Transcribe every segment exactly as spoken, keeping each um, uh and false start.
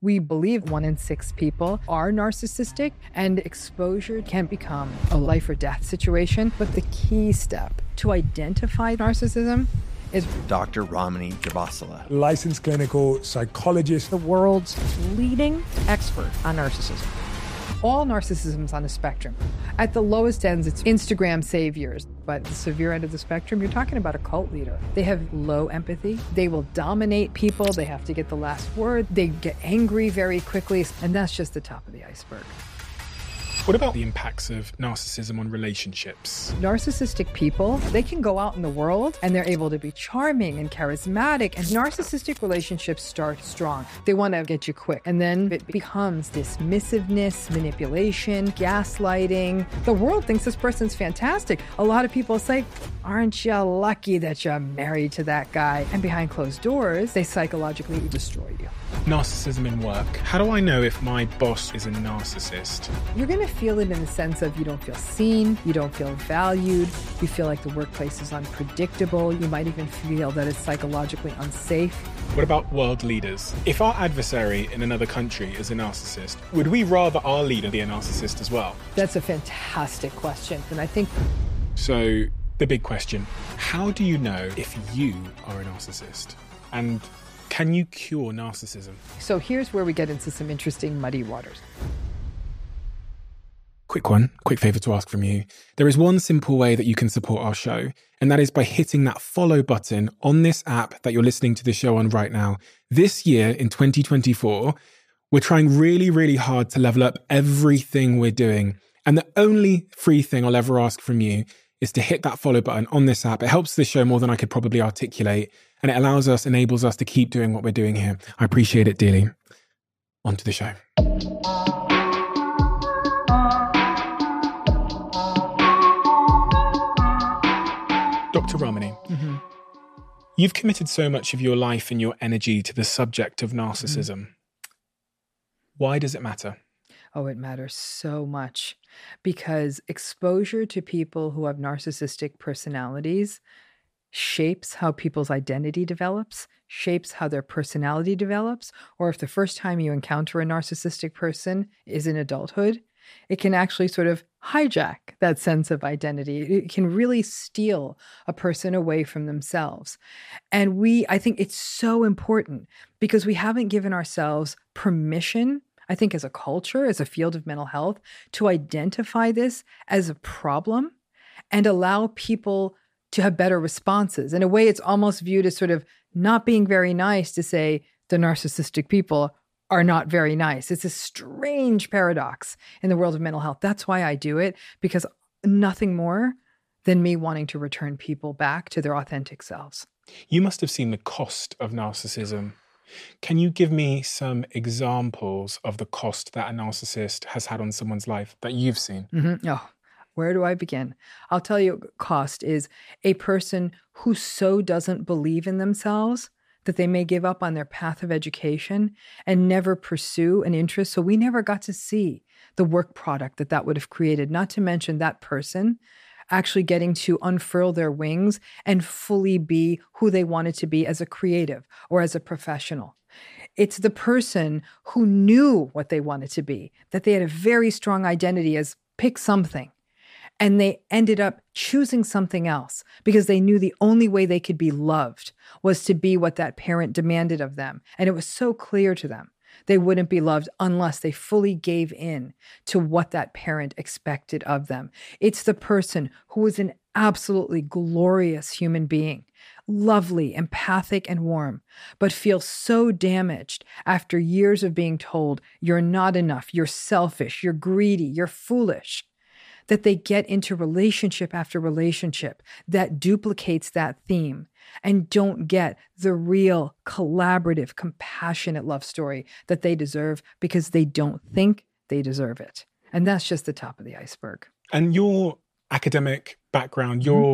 We believe one in six people are narcissistic, and exposure can become a life or death situation. But the key step to identify narcissism is Doctor Ramani Javasala, licensed clinical psychologist, the world's leading expert on narcissism. All narcissism is on a spectrum. At the lowest ends, it's Instagram saviors. But the severe end of the spectrum, you're talking about a cult leader. They have low empathy. They will dominate people. They have to get the last word. They get angry very quickly. And that's just the top of the iceberg. What about the impacts of narcissism on relationships? Narcissistic people, they can go out in the world and they're able to be charming and charismatic, and narcissistic relationships start strong. They want to get you quick, and then it becomes dismissiveness, manipulation, gaslighting. The world thinks this person's fantastic. A lot of people say, aren't you lucky that you're married to that guy? And behind closed doors, they psychologically destroy you. Narcissism in work. How do I know if my boss is a narcissist? You're going to feel it in the sense of you don't feel seen, you don't feel valued, you feel like the workplace is unpredictable, you might even feel that it's psychologically unsafe. What about world leaders? If our adversary in another country is a narcissist, would we rather our leader be a narcissist as well? That's a fantastic question, and I think... So, the big question, how do you know if you are a narcissist? And can you cure narcissism? So here's where we get into some interesting muddy waters. Quick one, quick favour to ask from you. There is one simple way that you can support our show, and that is by hitting that follow button on this app that you're listening to the show on right now. This year, in twenty twenty-four, we're trying really, really hard to level up everything we're doing. And the only free thing I'll ever ask from you is to hit that follow button on this app. It helps the show more than I could probably articulate, and it allows us, enables us to keep doing what we're doing here. I appreciate it dearly. On to the show. Doctor Ramani, mm-hmm. You've committed so much of your life and your energy to the subject of narcissism. Mm-hmm. Why does it matter? Oh, it matters so much because exposure to people who have narcissistic personalities shapes how people's identity develops, shapes how their personality develops, or if the first time you encounter a narcissistic person is in adulthood, it can actually sort of hijack that sense of identity. It can really steal a person away from themselves. And we, I think it's so important because we haven't given ourselves permission, I think as a culture, as a field of mental health, to identify this as a problem and allow people to have better responses. In a way, it's almost viewed as sort of not being very nice to say the narcissistic people are not very nice. It's a strange paradox in the world of mental health. That's why I do it, because nothing more than me wanting to return people back to their authentic selves. You must have seen the cost of narcissism. Can you give me some examples of the cost that a narcissist has had on someone's life that you've seen? Mm-hmm. Oh, where do I begin? I'll tell you, cost is a person who so doesn't believe in themselves that they may give up on their path of education and never pursue an interest. So we never got to see the work product that that would have created, not to mention that person actually getting to unfurl their wings and fully be who they wanted to be as a creative or as a professional. It's the person who knew what they wanted to be, that they had a very strong identity as pick something. And they ended up choosing something else because they knew the only way they could be loved was to be what that parent demanded of them. And it was so clear to them they wouldn't be loved unless they fully gave in to what that parent expected of them. It's the person who was an absolutely glorious human being, lovely, empathic, and warm, but feels so damaged after years of being told you're not enough, you're selfish, you're greedy, you're foolish, that they get into relationship after relationship that duplicates that theme and don't get the real collaborative, compassionate love story that they deserve because they don't think they deserve it. And that's just the top of the iceberg. And your academic background, your mm-hmm.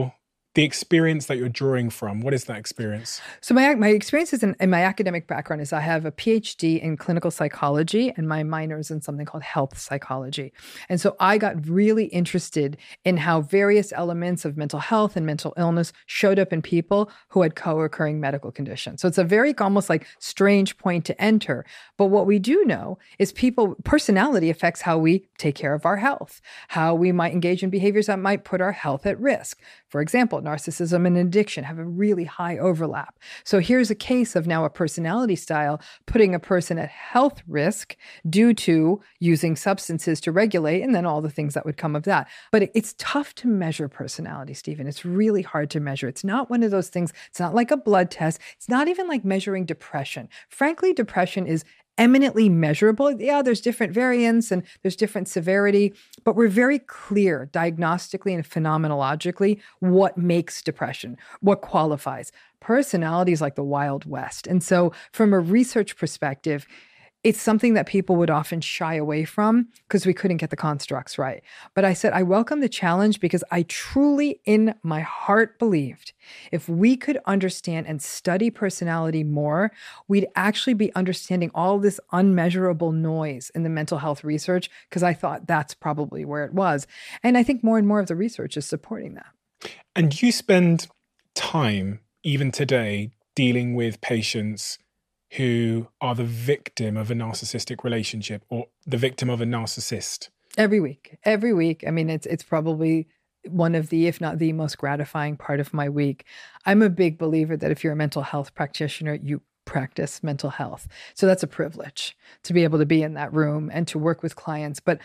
the experience that you're drawing from, what is that experience? So my my experiences in, in my academic background is I have a P H D in clinical psychology and my minor is in something called health psychology. And so I got really interested in how various elements of mental health and mental illness showed up in people who had co-occurring medical conditions. So it's a very almost like strange point to enter. But what we do know is people, personality affects how we take care of our health, how we might engage in behaviors that might put our health at risk. For example, narcissism and addiction have a really high overlap. So here's a case of now a personality style putting a person at health risk due to using substances to regulate and then all the things that would come of that. But it, it's tough to measure personality, Stephen. It's really hard to measure. It's not one of those things. It's not like a blood test. It's not even like measuring depression. Frankly, depression is eminently measurable. Yeah, there's different variants and there's different severity, but we're very clear diagnostically and phenomenologically what makes depression, what qualifies. Personality is like the Wild West. And so from a research perspective, it's something that people would often shy away from because we couldn't get the constructs right. But I said, I welcome the challenge because I truly, in my heart, believed if we could understand and study personality more, we'd actually be understanding all this unmeasurable noise in the mental health research because I thought that's probably where it was. And I think more and more of the research is supporting that. And you spend time, even today, dealing with patients who are the victim of a narcissistic relationship or the victim of a narcissist? Every week, every week. I mean, it's it's probably one of the, if not the most gratifying part of my week. I'm a big believer that if you're a mental health practitioner, you practice mental health. So that's a privilege to be able to be in that room and to work with clients. But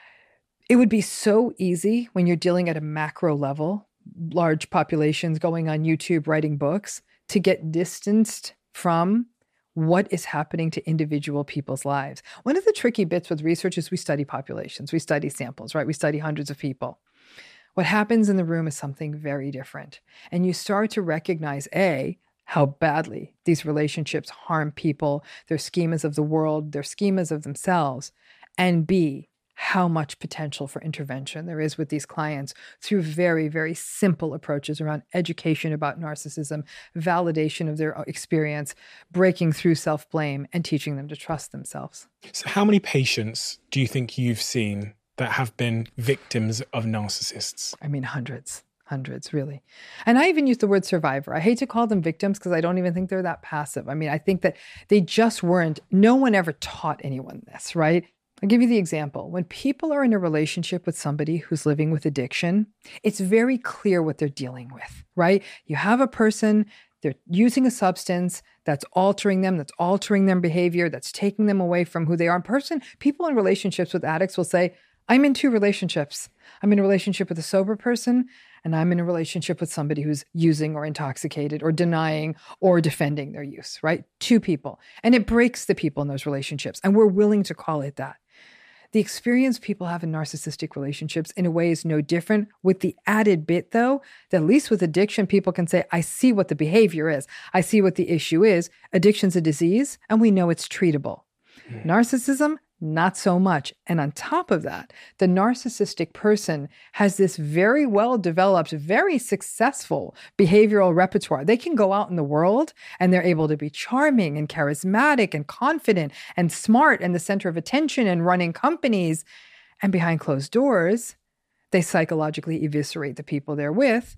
it would be so easy when you're dealing at a macro level, large populations going on YouTube, writing books, to get distanced from what is happening to individual people's lives. One of the tricky bits with research is we study populations, we study samples, right? We study hundreds of people. What happens in the room is something very different. And you start to recognize, A, how badly these relationships harm people, their schemas of the world, their schemas of themselves, and B, how much potential for intervention there is with these clients through very, very simple approaches around education about narcissism, validation of their experience, breaking through self-blame, and teaching them to trust themselves. So how many patients do you think you've seen that have been victims of narcissists? I mean, hundreds. Hundreds, really. And I even use the word survivor. I hate to call them victims because I don't even think they're that passive. I mean, I think that they just weren't, no one ever taught anyone this, right? I'll give you the example. When people are in a relationship with somebody who's living with addiction, it's very clear what they're dealing with, right? You have a person, they're using a substance that's altering them, that's altering their behavior, that's taking them away from who they are. In person, people in relationships with addicts will say, I'm in two relationships. I'm in a relationship with a sober person, and I'm in a relationship with somebody who's using or intoxicated or denying or defending their use, right? Two people. And it breaks the people in those relationships. And we're willing to call it that. The experience people have in narcissistic relationships in a way is no different, with the added bit, though, that at least with addiction, people can say, I see what the behavior is. I see what the issue is. Addiction's a disease, and we know it's treatable. Mm. Narcissism, not so much. And on top of that, the narcissistic person has this very well-developed, very successful behavioral repertoire. They can go out in the world and they're able to be charming and charismatic and confident and smart and the center of attention and running companies. And behind closed doors, they psychologically eviscerate the people they're with.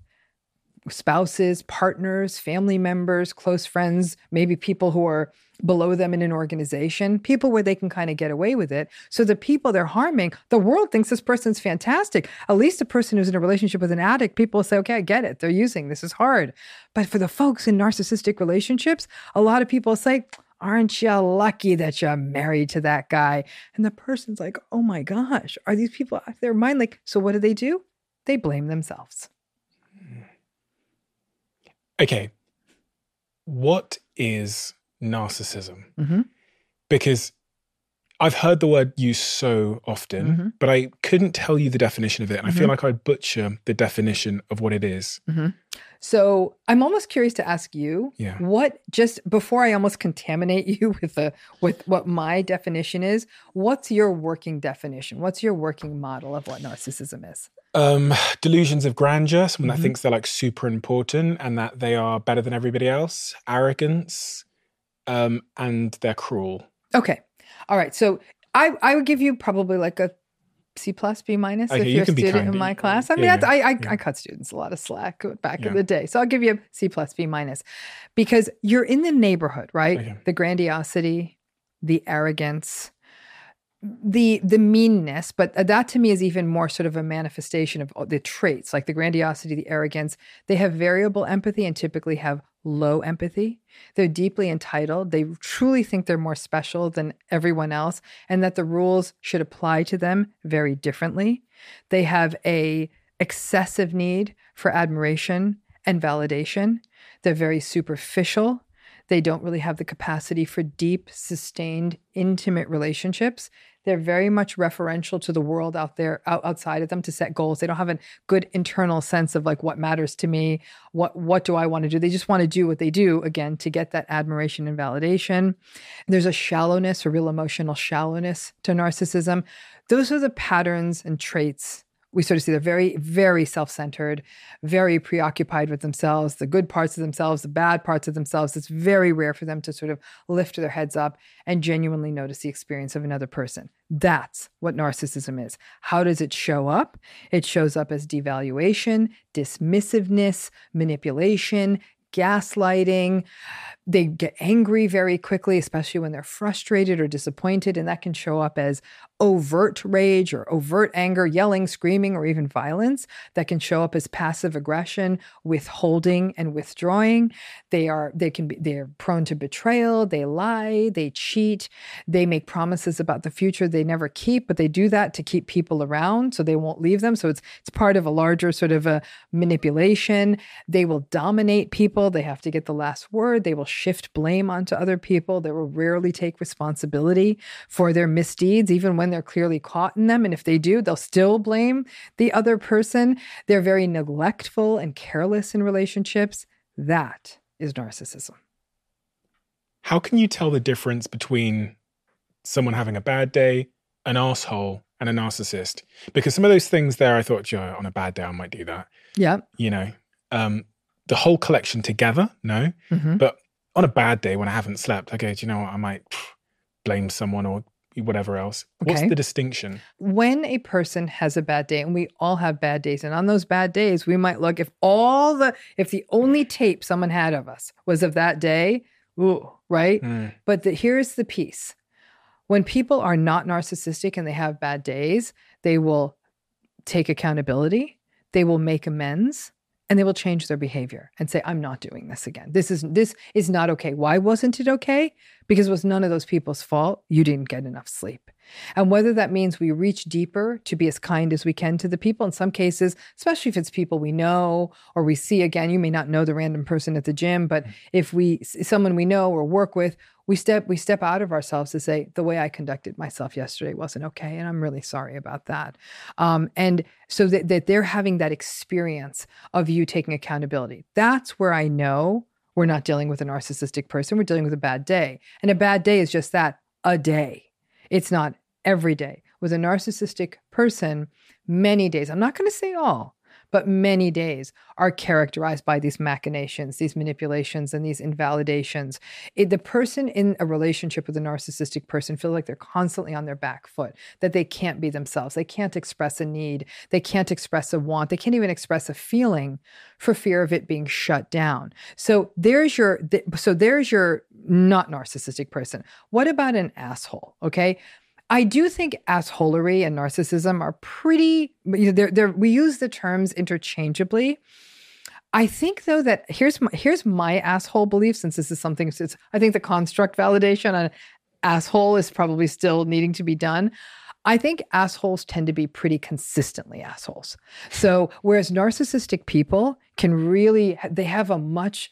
Spouses, partners, family members, close friends, maybe people who are below them in an organization, people where they can kind of get away with it. So the people they're harming, the world thinks this person's fantastic. At least a person who's in a relationship with an addict, people say, okay, I get it. They're using, this is hard. But for the folks in narcissistic relationships, a lot of people say, aren't you lucky that you're married to that guy? And the person's like, oh my gosh, are these people out of their mind? Like, so what do they do? They blame themselves. Okay, what is narcissism? Mm-hmm. Because I've heard the word used so often, mm-hmm. but I couldn't tell you the definition of it. And mm-hmm. I feel like I'd butcher the definition of what it is. Mm-hmm. So I'm almost curious to ask you, yeah. what, just before I almost contaminate you with the with what my definition is, what's your working definition? What's your working model of what narcissism is? Um, delusions of grandeur, someone Mm-hmm. that thinks they're like super important and that they are better than everybody else. Arrogance, um, and they're cruel. Okay. All right. So I, I would give you probably like a C plus, B minus Okay, if you you're a can be student kind. in my class. I mean, Yeah, that's, I I, yeah. I cut students a lot of slack back Yeah. in the day. So I'll give you a C plus, B minus because you're in the neighborhood, right? Okay. The grandiosity, the arrogance, the the meanness, but that to me is even more sort of a manifestation of the traits, like the grandiosity, the arrogance. They have variable empathy and typically have low empathy. They're deeply entitled. They truly think they're more special than everyone else and that the rules should apply to them very differently. They have a excessive need for admiration and validation. They're very superficial. They don't really have the capacity for deep, sustained, intimate relationships. They're very much referential to the world out there, out, outside of them to set goals. They don't have a good internal sense of like what matters to me, what what do I want to do? They just want to do what they do, again, to get that admiration and validation. There's a shallowness, a real emotional shallowness to narcissism. Those are the patterns and traits we sort of see. They're very, very self-centered, very preoccupied with themselves, the good parts of themselves, the bad parts of themselves. It's very rare for them to sort of lift their heads up and genuinely notice the experience of another person. That's what narcissism is. How does it show up? It shows up as devaluation, dismissiveness, manipulation, gaslighting. They get angry very quickly, especially when they're frustrated or disappointed, and that can show up as overt rage or overt anger, yelling, screaming, or even violence. That can show up as passive aggression, withholding and withdrawing. They are they can be they're prone to betrayal, they lie, they cheat, they make promises about the future they never keep, but they do that to keep people around so they won't leave them. So it's it's part of a larger sort of a manipulation. They will dominate people. They have to get the last word. They will shift blame onto other people. They will rarely take responsibility for their misdeeds, even when they're clearly caught in them. And if they do, they'll still blame the other person. They're very neglectful and careless in relationships. That is narcissism. How can you tell the difference between someone having a bad day, an asshole, and a narcissist? Because some of those things there, I thought, yeah, on a bad day, I might do that. Yeah. You know, um, the whole collection together, no. Mm-hmm. But on a bad day when I haven't slept, okay, do you know what? I might pff, blame someone or whatever else. What's Okay. the distinction? When a person has a bad day, and we all have bad days, and on those bad days, we might look, if all the, if the only tape someone had of us was of that day, ooh, right? Mm. But the, here's the piece. When people are not narcissistic and they have bad days, they will take accountability, they will make amends, and they will change their behavior and say, I'm not doing this again. This is this is not okay. Why wasn't it okay? Because it was none of those people's fault. You didn't get enough sleep. And whether that means we reach deeper to be as kind as we can to the people, in some cases, especially if it's people we know or we see again, you may not know the random person at the gym, but if we, someone we know or work with, we step, we step out of ourselves to say, the way I conducted myself yesterday wasn't okay. And I'm really sorry about that. Um, and so that, that they're having that experience of you taking accountability. That's where I know we're not dealing with a narcissistic person. We're dealing with a bad day. And a bad day is just that, a day. It's not every day. With a narcissistic person, many days, I'm not going to say all, but many days are characterized by these machinations, these manipulations, and these invalidations. It, the person in a relationship with a narcissistic person feels like they're constantly on their back foot, that they can't be themselves. They can't express a need. They can't express a want. They can't even express a feeling for fear of it being shut down. So there's your, th- so there's your not narcissistic person. What about an asshole? Okay. I do think assholery and narcissism are pretty, you know, they're, they're, we use the terms interchangeably. I think, though, that here's my, here's my asshole belief, since this is something, it's, I think the construct validation on asshole is probably still needing to be done. I think assholes tend to be pretty consistently assholes. So whereas narcissistic people can really, they have a much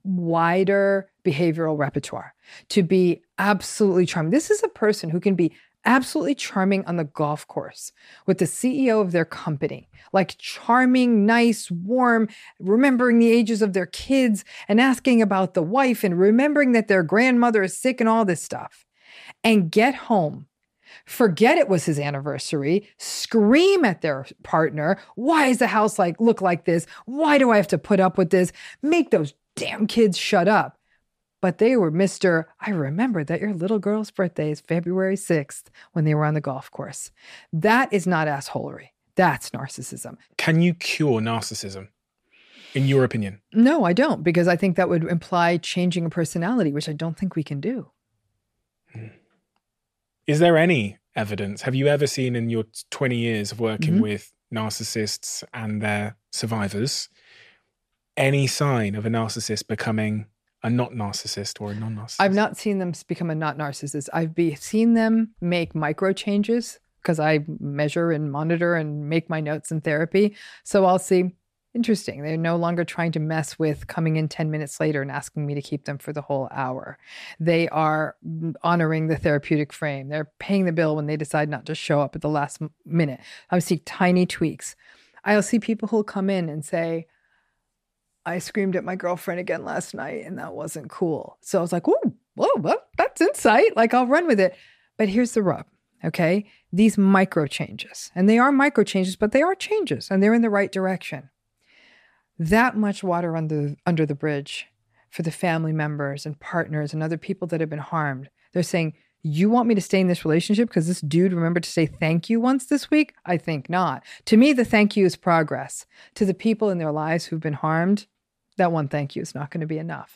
wider behavioral repertoire to be absolutely charming. This is a person who can be absolutely charming on the golf course with the C E O of their company, like charming, nice, warm, remembering the ages of their kids and asking about the wife and remembering that their grandmother is sick and all this stuff, and get home forget it was his anniversary, scream at their partner. Why does the house like look like this? Why do I have to put up with this? Make those damn kids shut up. But they were Mister I remember that your little girl's birthday is February sixth when they were on the golf course. That is not assholery. That's narcissism. Can you cure narcissism, in your opinion? No, I don't, because I think that would imply changing a personality, which I don't think we can do. Is there any evidence? Have you ever seen in your twenty years of working Mm-hmm. with narcissists and their survivors any sign of a narcissist becoming a not narcissist or a non-narcissist? I've not seen them become a not narcissist. I've be, seen them make micro changes because I measure and monitor and make my notes in therapy. So I'll see, interesting. They're no longer trying to mess with coming in ten minutes later and asking me to keep them for the whole hour. They are honoring the therapeutic frame. They're paying the bill when they decide not to show up at the last minute. I see tiny tweaks. I'll see people who'll come in and say, I screamed at my girlfriend again last night and that wasn't cool. So I was like, whoa, whoa, that's insight. Like, I'll run with it. But here's the rub, okay? These micro changes, and they are micro changes, but they are changes and they're in the right direction. That much water under, under the bridge for the family members and partners and other people that have been harmed. They're saying, you want me to stay in this relationship because this dude remembered to say thank you once this week? I think not. To me, the thank you is progress. To the people in their lives who've been harmed, that one thank you is not going to be enough.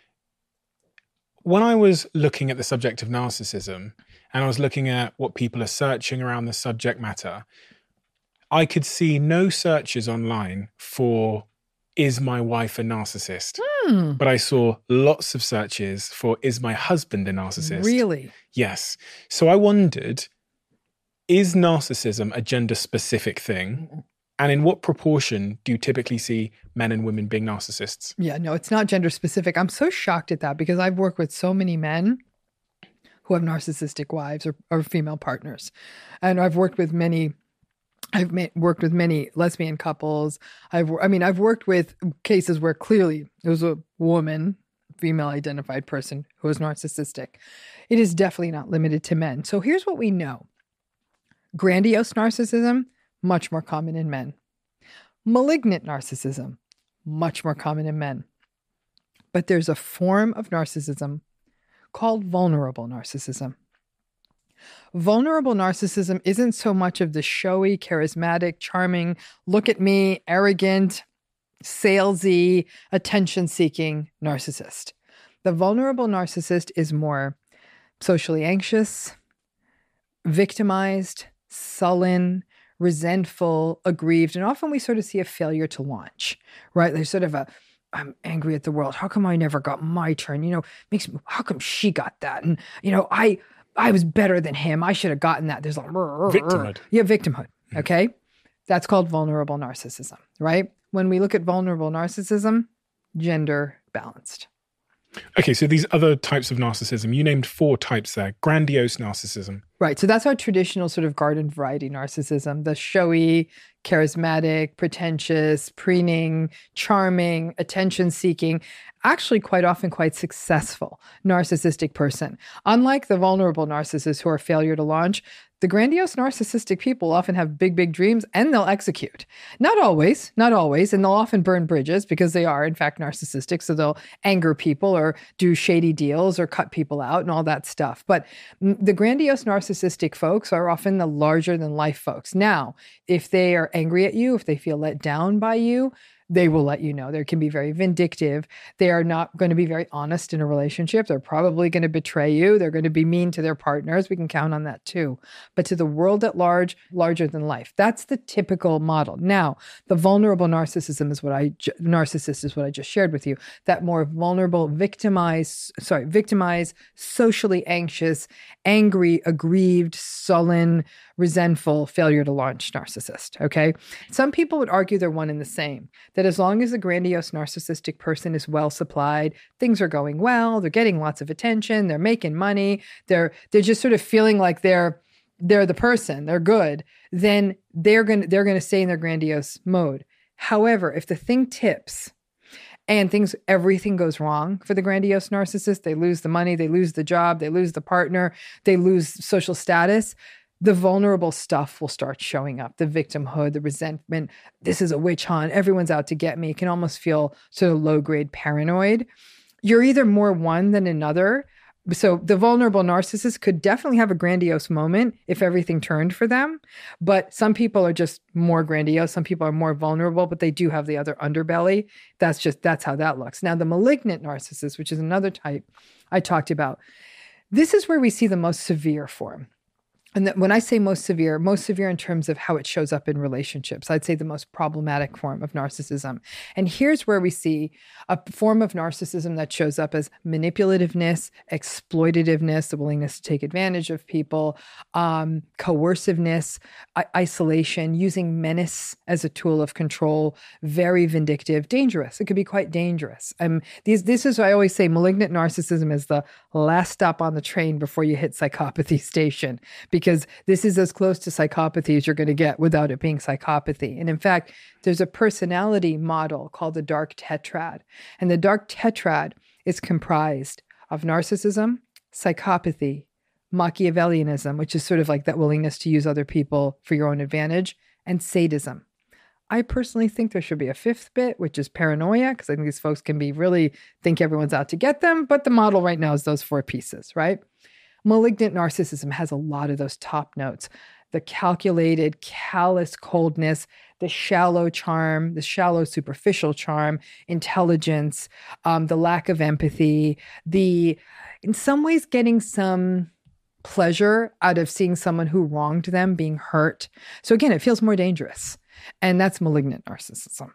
When I was looking at the subject of narcissism and I was looking at what people are searching around the subject matter, I could see no searches online for, is my wife a narcissist? Hmm. But I saw lots of searches for, is my husband a narcissist? Really? Yes. So I wondered, is narcissism a gender-specific thing? And in what proportion do you typically see men and women being narcissists? Yeah, no, it's not gender specific. I'm so shocked at that because I've worked with so many men who have narcissistic wives or, or female partners. And I've worked with many, I've ma- worked with many lesbian couples. I've, I mean, I've worked with cases where clearly it was a woman, female identified person who was narcissistic. It is definitely not limited to men. So here's what we know. Grandiose narcissism, much more common in men. Malignant narcissism, much more common in men. But there's a form of narcissism called vulnerable narcissism. Vulnerable narcissism isn't so much of the showy, charismatic, charming, look at me, arrogant, salesy, attention-seeking narcissist. The vulnerable narcissist is more socially anxious, victimized, sullen, resentful, aggrieved, and often we sort of see a failure to launch, right? There's sort of a, I'm angry at the world. How come I never got my turn? You know, makes me, how come she got that? And, you know, I I was better than him. I should have gotten that. There's like, victimhood. Yeah, victimhood. Okay. That's called vulnerable narcissism, right? When we look at vulnerable narcissism, gender balanced. Okay, so these other types of narcissism, you named four types there. Grandiose narcissism. Right. So that's our traditional sort of garden variety narcissism, the showy, charismatic, pretentious, preening, charming, attention-seeking, actually quite often quite successful narcissistic person. Unlike the vulnerable narcissists who are failure to launch, the grandiose narcissistic people often have big, big dreams and they'll execute. Not always, not always. And they'll often burn bridges because they are, in fact, narcissistic. So they'll anger people or do shady deals or cut people out and all that stuff. But the grandiose narcissistic folks are often the larger than life folks. Now, if they are angry at you, if they feel let down by you, they will let you know. They can be very vindictive. They are not going to be very honest in a relationship. They're probably going to betray you. They're going to be mean to their partners. We can count on that too. But to the world at large, larger than life. That's the typical model. Now, the vulnerable narcissism is what I narcissist is what I just shared with you. That more vulnerable, victimized, sorry, victimized, socially anxious, angry, aggrieved, sullen, resentful, failure to launch narcissist. Okay. Some people would argue they're one and the same. That as long as a grandiose narcissistic person is well supplied, things are going well, they're getting lots of attention, they're making money, they're they're just sort of feeling like they're they're the person, they're good, then they're going they're going to stay in their grandiose mode. However, if the thing tips and things, everything goes wrong for the grandiose narcissist. They lose the money, they lose the job, they lose the partner, they lose social status. The vulnerable stuff will start showing up. The victimhood, the resentment. This is a witch hunt. Everyone's out to get me. It can almost feel sort of low-grade paranoid. You're either more one than another. So the vulnerable narcissist could definitely have a grandiose moment if everything turned for them. But some people are just more grandiose. Some people are more vulnerable, but they do have the other underbelly. That's just, that's how that looks. Now, the malignant narcissist, which is another type I talked about, this is where we see the most severe form. And that when I say most severe, most severe in terms of how it shows up in relationships, I'd say the most problematic form of narcissism. And here's where we see a form of narcissism that shows up as manipulativeness, exploitativeness, the willingness to take advantage of people, um, coerciveness, I- isolation, using menace as a tool of control, very vindictive, dangerous. It could be quite dangerous. Um, these, this is why I always say malignant narcissism is the last stop on the train before you hit psychopathy station. Because Because this is as close to psychopathy as you're going to get without it being psychopathy. And in fact, there's a personality model called the dark tetrad. And the dark tetrad is comprised of narcissism, psychopathy, Machiavellianism, which is sort of like that willingness to use other people for your own advantage, and sadism. I personally think there should be a fifth bit, which is paranoia, because I think these folks can be really think everyone's out to get them. But the model right now is those four pieces, right? Malignant narcissism has a lot of those top notes. The calculated, callous coldness, the shallow charm, the shallow superficial charm, intelligence, um, the lack of empathy, the, in some ways, getting some pleasure out of seeing someone who wronged them being hurt. So again, it feels more dangerous. And that's malignant narcissism.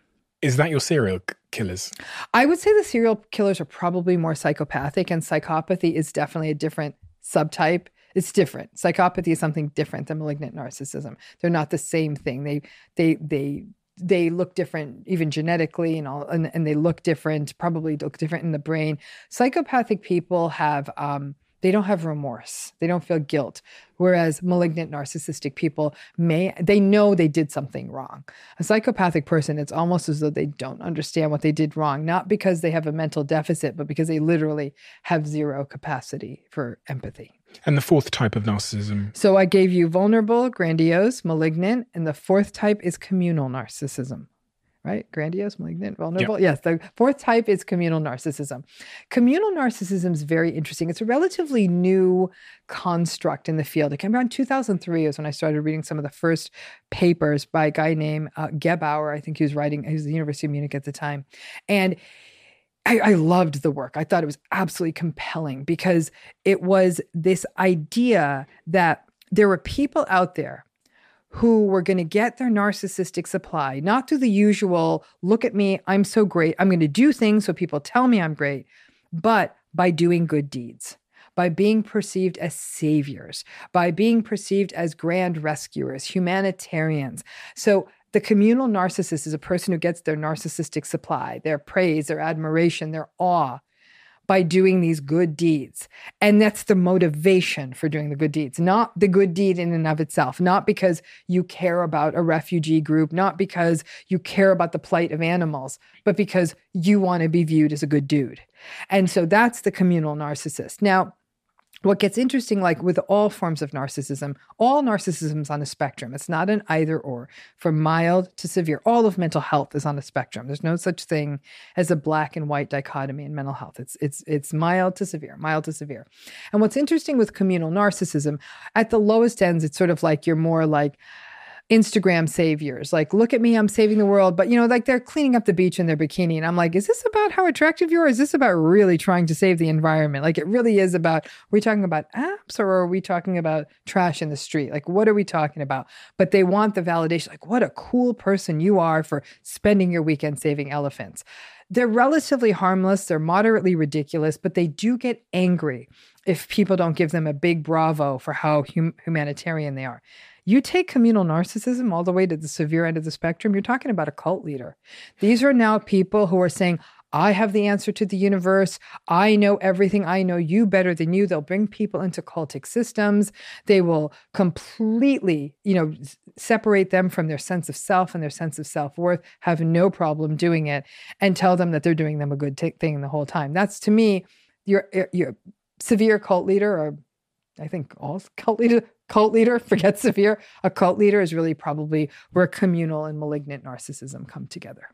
Is that your serial killers? I would say the serial killers are probably more psychopathic, and psychopathy is definitely a different subtype. It's different. Psychopathy is something different than malignant narcissism. They're not the same thing. They they they they look different, even genetically, and all, and, and they look different. Probably look different in the brain. Psychopathic people have. Um, They don't have remorse. They don't feel guilt. Whereas malignant narcissistic people may, they know they did something wrong. A psychopathic person, it's almost as though they don't understand what they did wrong, not because they have a mental deficit, but because they literally have zero capacity for empathy. And the fourth type of narcissism? So I gave you vulnerable, grandiose, malignant, and the fourth type is communal narcissism. Right? Grandiose, malignant, vulnerable. Yep. Yes. The fourth type is communal narcissism. Communal narcissism is very interesting. It's a relatively new construct in the field. It came around two thousand three is when I started reading some of the first papers by a guy named uh, Gebauer. I think he was writing, he was at the University of Munich at the time. And I, I loved the work. I thought it was absolutely compelling because it was this idea that there were people out there who were going to get their narcissistic supply, not through the usual, look at me, I'm so great, I'm going to do things so people tell me I'm great, but by doing good deeds, by being perceived as saviors, by being perceived as grand rescuers, humanitarians. So the communal narcissist is a person who gets their narcissistic supply, their praise, their admiration, their awe, by doing these good deeds. And that's the motivation for doing the good deeds, not the good deed in and of itself, not because you care about a refugee group, not because you care about the plight of animals, but because you want to be viewed as a good dude. And so that's the communal narcissist. Now, what gets interesting, like with all forms of narcissism, all narcissism is on a spectrum. It's not an either or, from mild to severe. All of mental health is on a spectrum. There's no such thing as a black and white dichotomy in mental health. It's it's it's mild to severe, mild to severe. And what's interesting with communal narcissism, at the lowest ends, it's sort of like you're more like Instagram saviors. Like, look at me, I'm saving the world. But, you know, like they're cleaning up the beach in their bikini. And I'm like, is this about how attractive you are? Is this about really trying to save the environment? Like, it really is about, are we talking about apps or are we talking about trash in the street? Like, what are we talking about? But they want the validation. Like, what a cool person you are for spending your weekend saving elephants. They're relatively harmless. They're moderately ridiculous, but they do get angry if people don't give them a big bravo for how hum- humanitarian they are. You take communal narcissism all the way to the severe end of the spectrum, you're talking about a cult leader. These are now people who are saying, I have the answer to the universe. I know everything. I know you better than you. They'll bring people into cultic systems. They will completely, you know, s- separate them from their sense of self and their sense of self-worth, have no problem doing it, and tell them that they're doing them a good t- thing the whole time. That's, to me, your, your severe cult leader, or I think all cult leader, cult leader, forget severe. A cult leader is really probably where communal and malignant narcissism come together.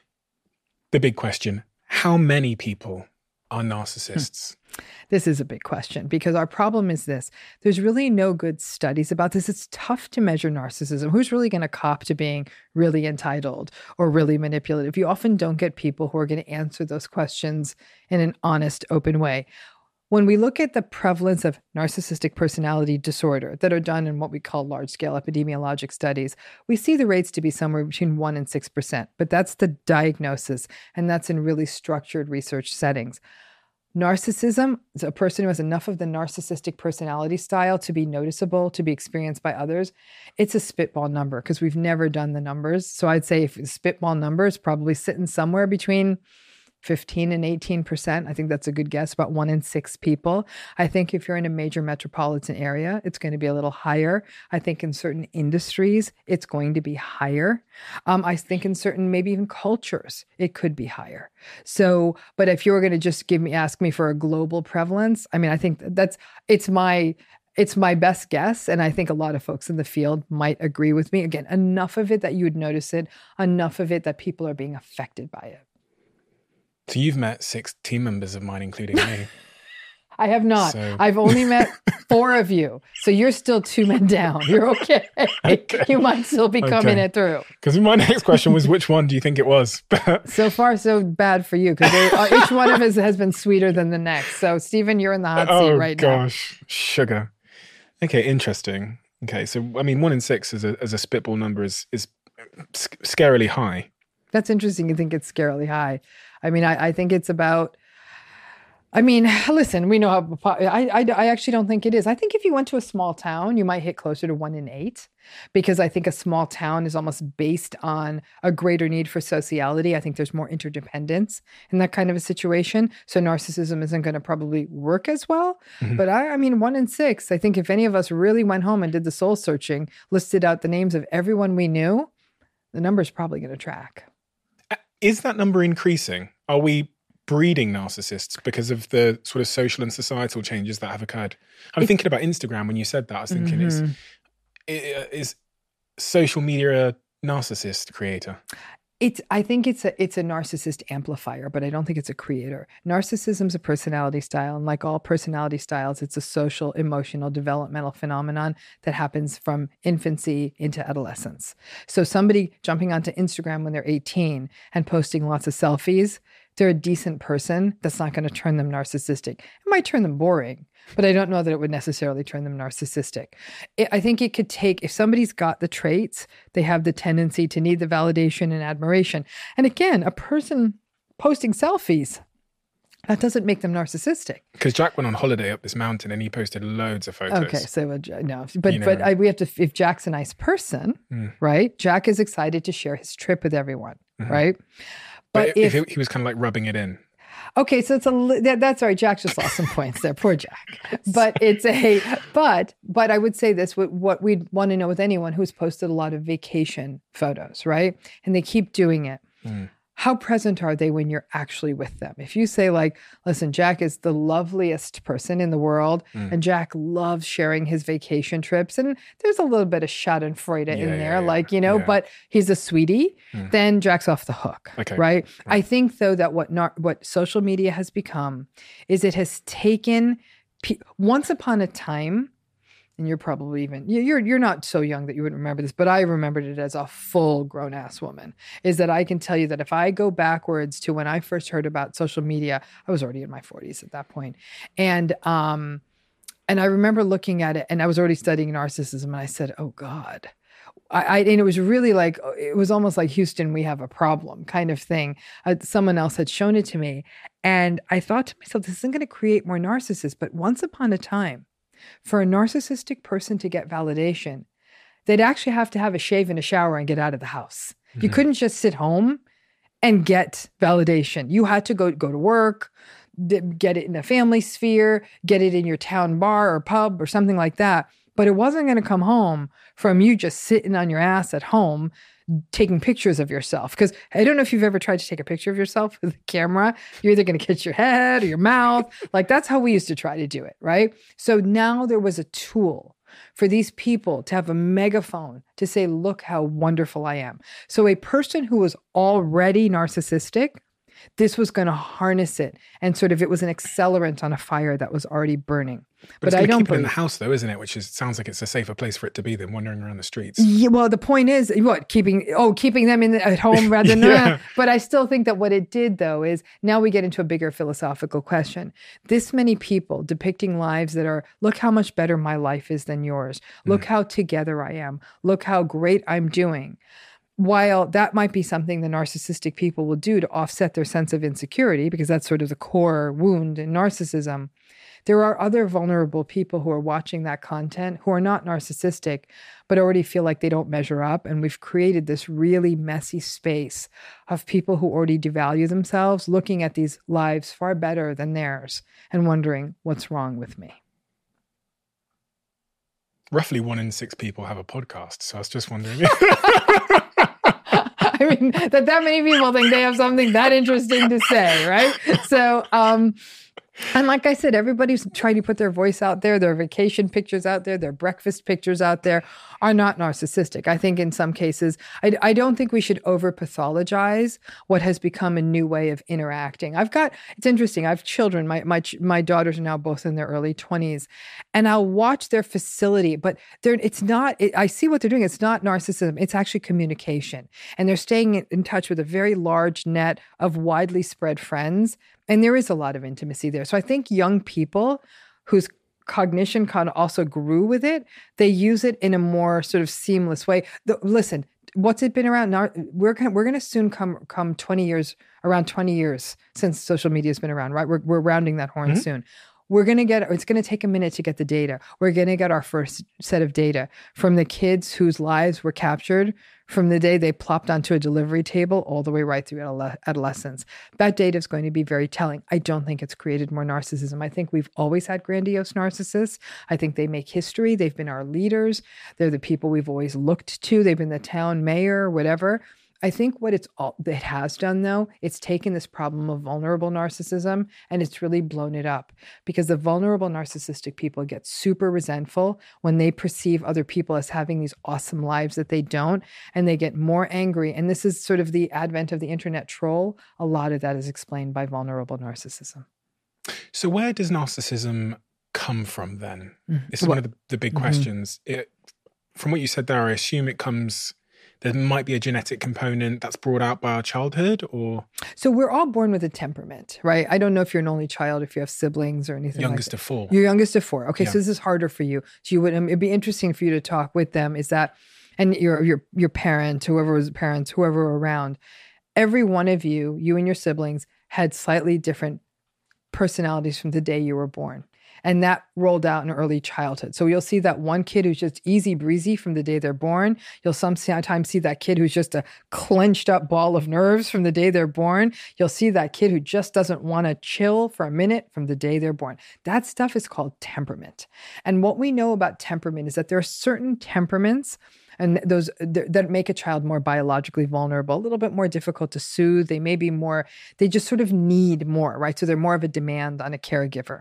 The big question, how many people are narcissists? This is a big question, because our problem is this. There's really no good studies about this. It's tough to measure narcissism. Who's really going to cop to being really entitled or really manipulative? You often don't get people who are going to answer those questions in an honest, open way. When we look at the prevalence of narcissistic personality disorder that are done in what we call large-scale epidemiologic studies, we see the rates to be somewhere between one and six percent. But that's the diagnosis, and that's in really structured research settings. Narcissism is a person who has enough of the narcissistic personality style to be noticeable, to be experienced by others. It's a spitball number because we've never done the numbers. So I'd say if spitball numbers probably sitting somewhere between fifteen and eighteen percent. I think that's a good guess, about one in six people. I think if you're in a major metropolitan area, it's going to be a little higher. I think in certain industries, it's going to be higher. Um, I think in certain, maybe even cultures, it could be higher. So, but if you were going to just give me, ask me for a global prevalence, I mean, I think that's, it's my, It's my best guess, and I think a lot of folks in the field might agree with me. Again, enough of it that you would notice it, enough of it that people are being affected by it. So you've met six team members of mine, including me. I have not. So... I've only met four of you. So you're still two men down. You're okay. okay. You might still be coming okay. it through. Because my next question was, which one do you think it was? So far, so bad for you, because each one of us has been sweeter than the next. So Stephen, you're in the hot oh, seat right gosh. now. Oh gosh, sugar. Okay, interesting. Okay, so I mean, one in six as a as a spitball number is is sc- scarily high. That's interesting. You think it's scarily high. I mean, I, I think it's about, I mean, listen, we know how, I, I, I actually don't think it is. I think if you went to a small town, you might hit closer to one in eight, because I think a small town is almost based on a greater need for sociality. I think there's more interdependence in that kind of a situation. So narcissism isn't going to probably work as well. Mm-hmm. But I, I mean, one in six, I think if any of us really went home and did the soul searching, listed out the names of everyone we knew, the number's probably going to track. Is that number increasing? Are we breeding narcissists because of the sort of social and societal changes that have occurred? I'm it's, thinking about Instagram when you said that. I was thinking, mm-hmm. is, is social media a narcissist creator? It's. I think it's a it's a narcissist amplifier, but I don't think it's a creator. Narcissism's a personality style, and like all personality styles, it's a social, emotional, developmental phenomenon that happens from infancy into adolescence. So somebody jumping onto Instagram when they're eighteen and posting lots of selfies, they're a decent person. That's not going to turn them narcissistic. It might turn them boring, but I don't know that it would necessarily turn them narcissistic. It, I think it could take, if somebody's got the traits, they have the tendency to need the validation and admiration. And again, a person posting selfies, that doesn't make them narcissistic. Because Jack went on holiday up this mountain and he posted loads of photos. Okay, so uh, no, but you know. but I, we have to. If Jack's a nice person, mm. right? Jack is excited to share his trip with everyone, mm-hmm. right? But, but if, if he was kind of like rubbing it in. Okay, so it's a that, that's all right. Jack just lost some points there, poor Jack. But it's a but but I would say this: what, what we'd want to know with anyone who's posted a lot of vacation photos, right? And they keep doing it. Mm. How present are they when you're actually with them? If you say like, listen, Jack is the loveliest person in the world, mm. and Jack loves sharing his vacation trips, and there's a little bit of schadenfreude yeah, in there, yeah, yeah. like, you know, yeah. but he's a sweetie, mm. then Jack's off the hook, okay. right? right? I think, though, that what nar- what social media has become is it has taken, pe- once upon a time, and you're probably even, you're you're not so young that you wouldn't remember this, but I remembered it as a full grown ass woman, is that I can tell you that if I go backwards to when I first heard about social media, I was already in my forties at that point. And, um, and I remember looking at it, and I was already studying narcissism, and I said, oh God. I, I and it was really like, it was almost like, Houston, we have a problem kind of thing. Uh, someone else had shown it to me. And I thought to myself, this isn't going to create more narcissists, but once upon a time, for a narcissistic person to get validation, they'd actually have to have a shave and a shower and get out of the house. Mm-hmm. You couldn't just sit home and get validation. You had to go, go to work, get it in a family sphere, get it in your town bar or pub or something like that. But it wasn't going to come home from you just sitting on your ass at home taking pictures of yourself. Because I don't know if you've ever tried to take a picture of yourself with a camera. You're either going to catch your head or your mouth. Like that's how we used to try to do it, right? So now there was a tool for these people to have a megaphone to say, look how wonderful I am. So a person who was already narcissistic, this was going to harness it. And sort of, it was an accelerant on a fire that was already burning. But, but I don't keep it in the house though, isn't it? Which is sounds like it's a safer place for it to be than wandering around the streets. Yeah, well, the point is, what, keeping, oh, keeping them in the, at home rather than, yeah. But I still think that what it did though is now we get into a bigger philosophical question. This many people depicting lives that are, look how much better my life is than yours. Look mm. how together I am. Look how great I'm doing. While that might be something the narcissistic people will do to offset their sense of insecurity, because that's sort of the core wound in narcissism, there are other vulnerable people who are watching that content who are not narcissistic, but already feel like they don't measure up. And we've created this really messy space of people who already devalue themselves, looking at these lives far better than theirs and wondering, what's wrong with me? Roughly one in six people have a podcast. So I was just wondering. I mean, that that many people think they have something that interesting to say, right? So, um, and like I said, everybody's trying to put their voice out there, their vacation pictures out there, their breakfast pictures out there are not narcissistic. I think in some cases, I, I don't think we should over pathologize what has become a new way of interacting. I've got, it's interesting. I have children. My, my, my daughters are now both in their early twenties, and I'll watch their facility, but they're, it's not, it, I see what they're doing. It's not narcissism. It's actually communication. And they're staying in, in touch with a very large net of widely spread friends. And there is a lot of intimacy there. So I think young people whose cognition kind of also grew with it, they use it in a more sort of seamless way. The, listen, what's it been around now? We're we're going to soon come come twenty years, around twenty years since social media has been around, right? We're we're rounding that horn mm-hmm. soon. We're going to get, it's going to take a minute to get the data. We're going to get our first set of data from the kids whose lives were captured from the day they plopped onto a delivery table all the way right through adole- adolescence. That data is going to be very telling. I don't think it's created more narcissism. I think we've always had grandiose narcissists. I think they make history. They've been our leaders. They're the people we've always looked to. They've been the town mayor, whatever. I think what it's all, it has done, though, it's taken this problem of vulnerable narcissism and it's really blown it up, because the vulnerable narcissistic people get super resentful when they perceive other people as having these awesome lives that they don't, and they get more angry. And this is sort of the advent of the internet troll. A lot of that is explained by vulnerable narcissism. So where does narcissism come from then? Mm-hmm. This is well, one of the, the big mm-hmm. questions. It, from what you said there, I assume it comes... There might be a genetic component that's brought out by our childhood, or... So we're all born with a temperament, right? I don't know if you're an only child, if you have siblings or anything youngest like that. of four. You're youngest of four. Okay, yeah. So this is harder for you. So you would, um, it'd be interesting for you to talk with them, is that, and your your your parent, whoever was parents, whoever were around, every one of you, you and your siblings, had slightly different personalities from the day you were born. And that rolled out in early childhood. So you'll see that one kid who's just easy breezy from the day they're born. You'll sometimes see that kid who's just a clenched up ball of nerves from the day they're born. You'll see that kid who just doesn't want to chill for a minute from the day they're born. That stuff is called temperament. And what we know about temperament is that there are certain temperaments and those that make a child more biologically vulnerable, a little bit more difficult to soothe. They may be more, they just sort of need more, right? So they're more of a demand on a caregiver.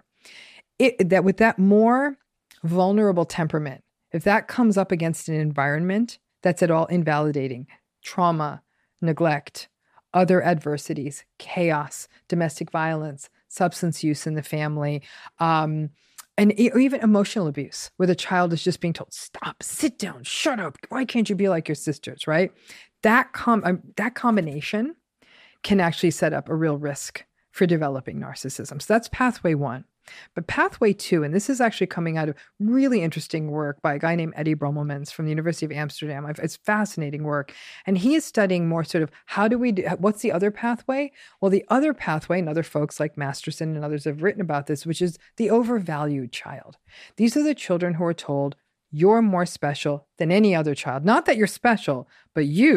It, that with that more vulnerable temperament, if that comes up against an environment that's at all invalidating, trauma, neglect, other adversities, chaos, domestic violence, substance use in the family, um, and even emotional abuse, where the child is just being told, stop, sit down, shut up, why can't you be like your sisters, right? That com- um, that combination can actually set up a real risk for developing narcissism. So that's pathway one. But pathway two, and this is actually coming out of really interesting work by a guy named Eddie Brommelmans from the University of Amsterdam. It's fascinating work. And he is studying more sort of how do we do, what's the other pathway? Well, the other pathway, and other folks like Masterson and others have written about this, which is the overvalued child. These are the children who are told, you're more special than any other child. Not that you're special, but you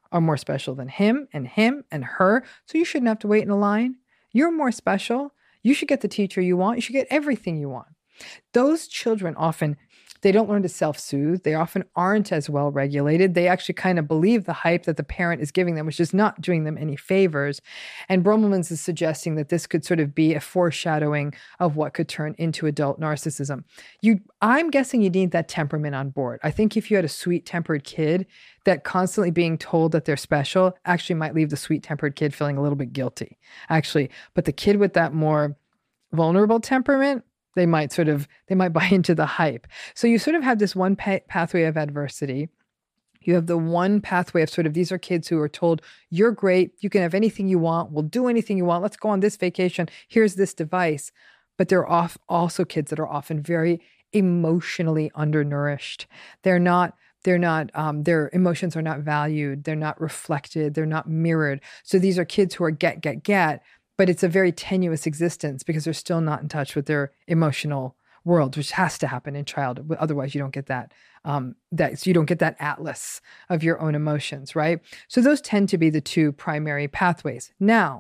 are more special than him and him and her, so you shouldn't have to wait in a line. You're more special. You should get the teacher you want. You should get everything you want. Those children often, they don't learn to self-soothe. They often aren't as well regulated. They actually kind of believe the hype that the parent is giving them, which is not doing them any favors. And Bromelmans is suggesting that this could sort of be a foreshadowing of what could turn into adult narcissism. You, I'm guessing you need that temperament on board. I think if you had a sweet-tempered kid, that constantly being told that they're special actually might leave the sweet-tempered kid feeling a little bit guilty, actually. But the kid with that more vulnerable temperament, they might sort of, they might buy into the hype. So you sort of have this one pa- pathway of adversity. You have the one pathway of sort of, these are kids who are told, you're great, you can have anything you want, we'll do anything you want, let's go on this vacation, here's this device. But they're off, also kids that are often very emotionally undernourished. They're not, they're not, um, their emotions are not valued, they're not reflected, they're not mirrored. So these are kids who are get, get, get, but it's a very tenuous existence because they're still not in touch with their emotional world, which has to happen in childhood. Otherwise, you don't get that, um, that so you don't get that atlas of your own emotions, right? So those tend to be the two primary pathways. Now,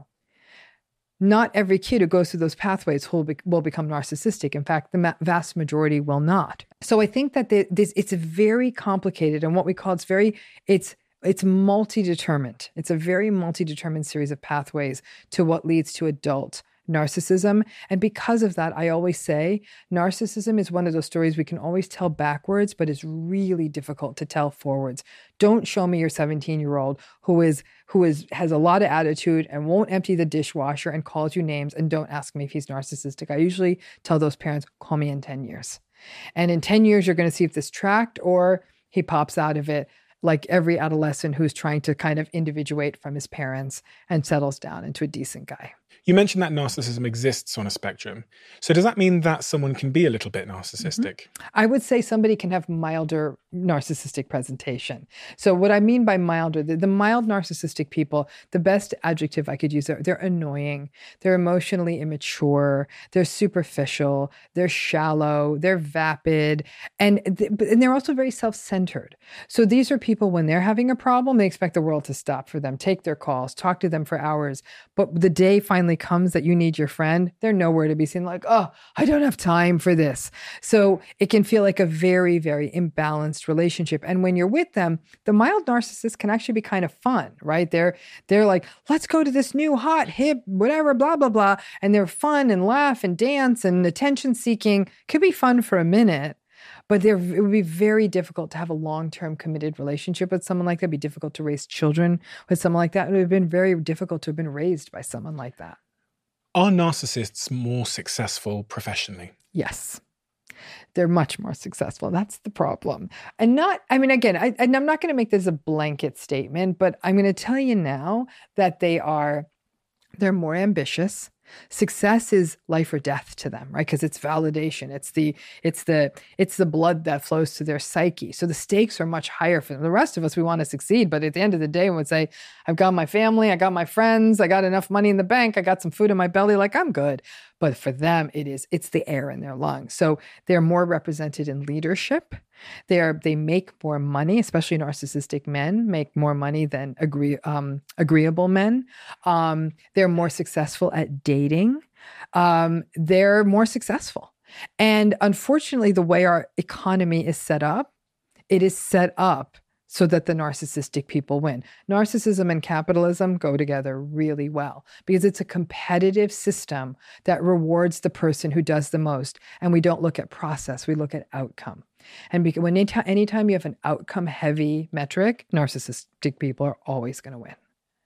not every kid who goes through those pathways will, be, will become narcissistic. In fact, the ma- vast majority will not. So I think that the, this it's very complicated, and what we call it's very it's. It's multi-determined. It's a very multi-determined series of pathways to what leads to adult narcissism. And because of that, I always say narcissism is one of those stories we can always tell backwards, but it's really difficult to tell forwards. Don't show me your seventeen-year-old who is who is has a lot of attitude and won't empty the dishwasher and calls you names, and don't ask me if he's narcissistic. I usually tell those parents, call me in ten years. And in ten years, you're going to see if this tracked or he pops out of it, like every adolescent who's trying to kind of individuate from his parents and settles down into a decent guy. You mentioned that narcissism exists on a spectrum. So does that mean that someone can be a little bit narcissistic? Mm-hmm. I would say somebody can have milder narcissistic presentation. So what I mean by milder, the, the mild narcissistic people, the best adjective I could use, are they're annoying, they're emotionally immature, they're superficial, they're shallow, they're vapid, and, th- and they're also very self-centered. So these are people, when they're having a problem, they expect the world to stop for them, take their calls, talk to them for hours. But the day finally comes that you need your friend, they're nowhere to be seen, like, oh, I don't have time for this. So it can feel like a very, very imbalanced relationship. And when you're with them, the mild narcissist can actually be kind of fun, right? They're they're like, let's go to this new hot, hip, whatever, blah, blah, blah. And they're fun and laugh and dance and attention seeking. Could be fun for a minute, but it would be very difficult to have a long-term committed relationship with someone like that. It'd be difficult to raise children with someone like that. It would have been very difficult to have been raised by someone like that. Are narcissists more successful professionally? Yes. They're much more successful. That's the problem. And not, I mean, again, I, and I'm not going to make this a blanket statement, but I'm going to tell you now that they are, they're more ambitious. Success is life or death to them, right? Because it's validation. It's the, it's the, it's the blood that flows to their psyche. So the stakes are much higher for them. The rest of us, we want to succeed. But at the end of the day, we would say, I've got my family, I got my friends, I got enough money in the bank, I got some food in my belly, like I'm good. But for them, it is, it's the air in their lungs. So they're more represented in leadership. They are, they make more money, especially narcissistic men make more money than agree, um, agreeable men. Um, they're more successful at dating. Um, they're more successful. And unfortunately, the way our economy is set up, it is set up so that the narcissistic people win. Narcissism and capitalism go together really well because it's a competitive system that rewards the person who does the most. And we don't look at process, we look at outcome. And because when anytime, anytime you have an outcome heavy metric, narcissistic people are always going to win.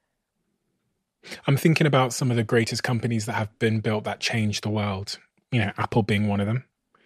I'm thinking about some of the greatest companies that have been built that changed the world, you know, Apple being one of them.